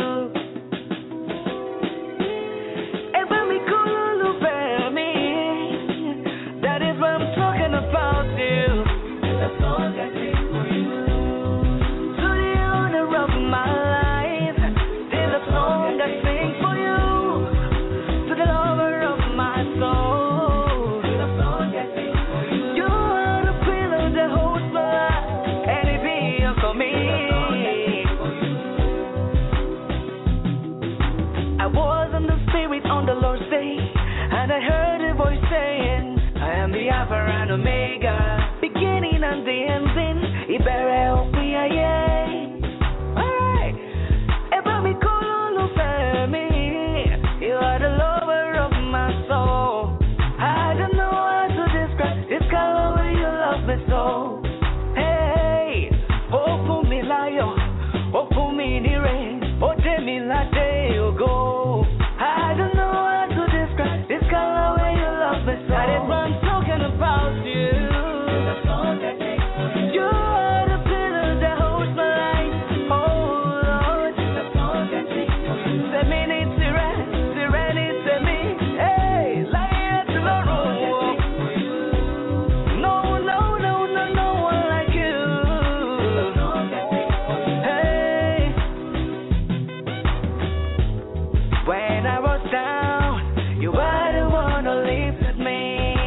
J: Alpha and Omega, beginning and the ending. Ìbẹ̀rẹ̀ òpin ayé. Alright, ẹ bá mi kọ́ lólùfẹ́ mi. You are the lover of my soul. I don't know how to describe this kind of way you love me so. Hey, ó fún mi láyọ̀, ó fún mi níre, ó dé mi ládé ògo. I don't know how to describe this kind of way you love me so. That is what I'm talking about you. You are the pillar that holds my life. Oh Lord, serenity, serenity me. Hey, light to the room. No one like you. Hey, when I was down, you were the one who lifted me.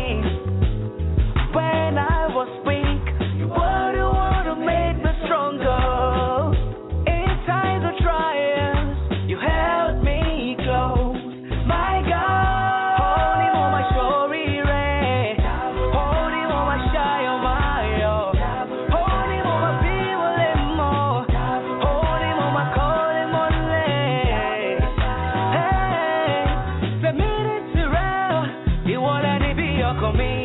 J: When I was weak, you were the one who made me stronger. In times of trials, you held me close. My God, holding on my shoulder, holding on my shy, oh my, holding on my people and more, holding on my calling on leg. Hey, the minutes around, you want to be your coming.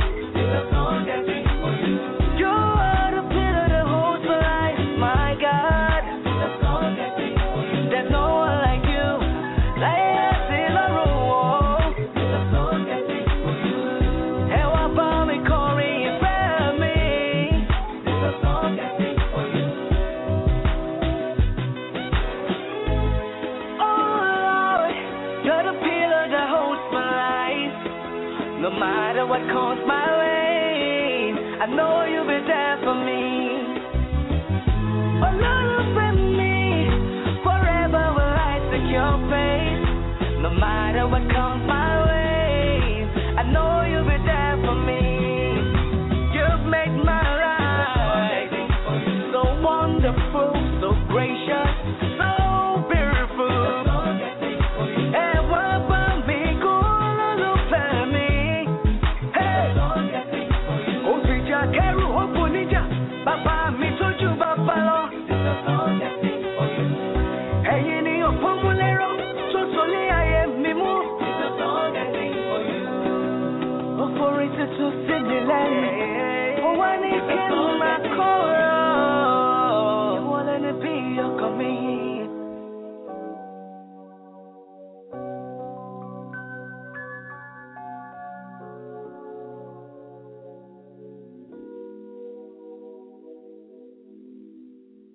J: You are the pillar that holds my life, my God. There's no one like you. Light in the room. Ẹ wá bá mi kọrin ìfẹ́ mi. Oh Lord, you're the pillar that holds my life. No matter what comes my way, I know you'll be there for me. Oh Lord, with me, forever will I seek your face. No matter what comes my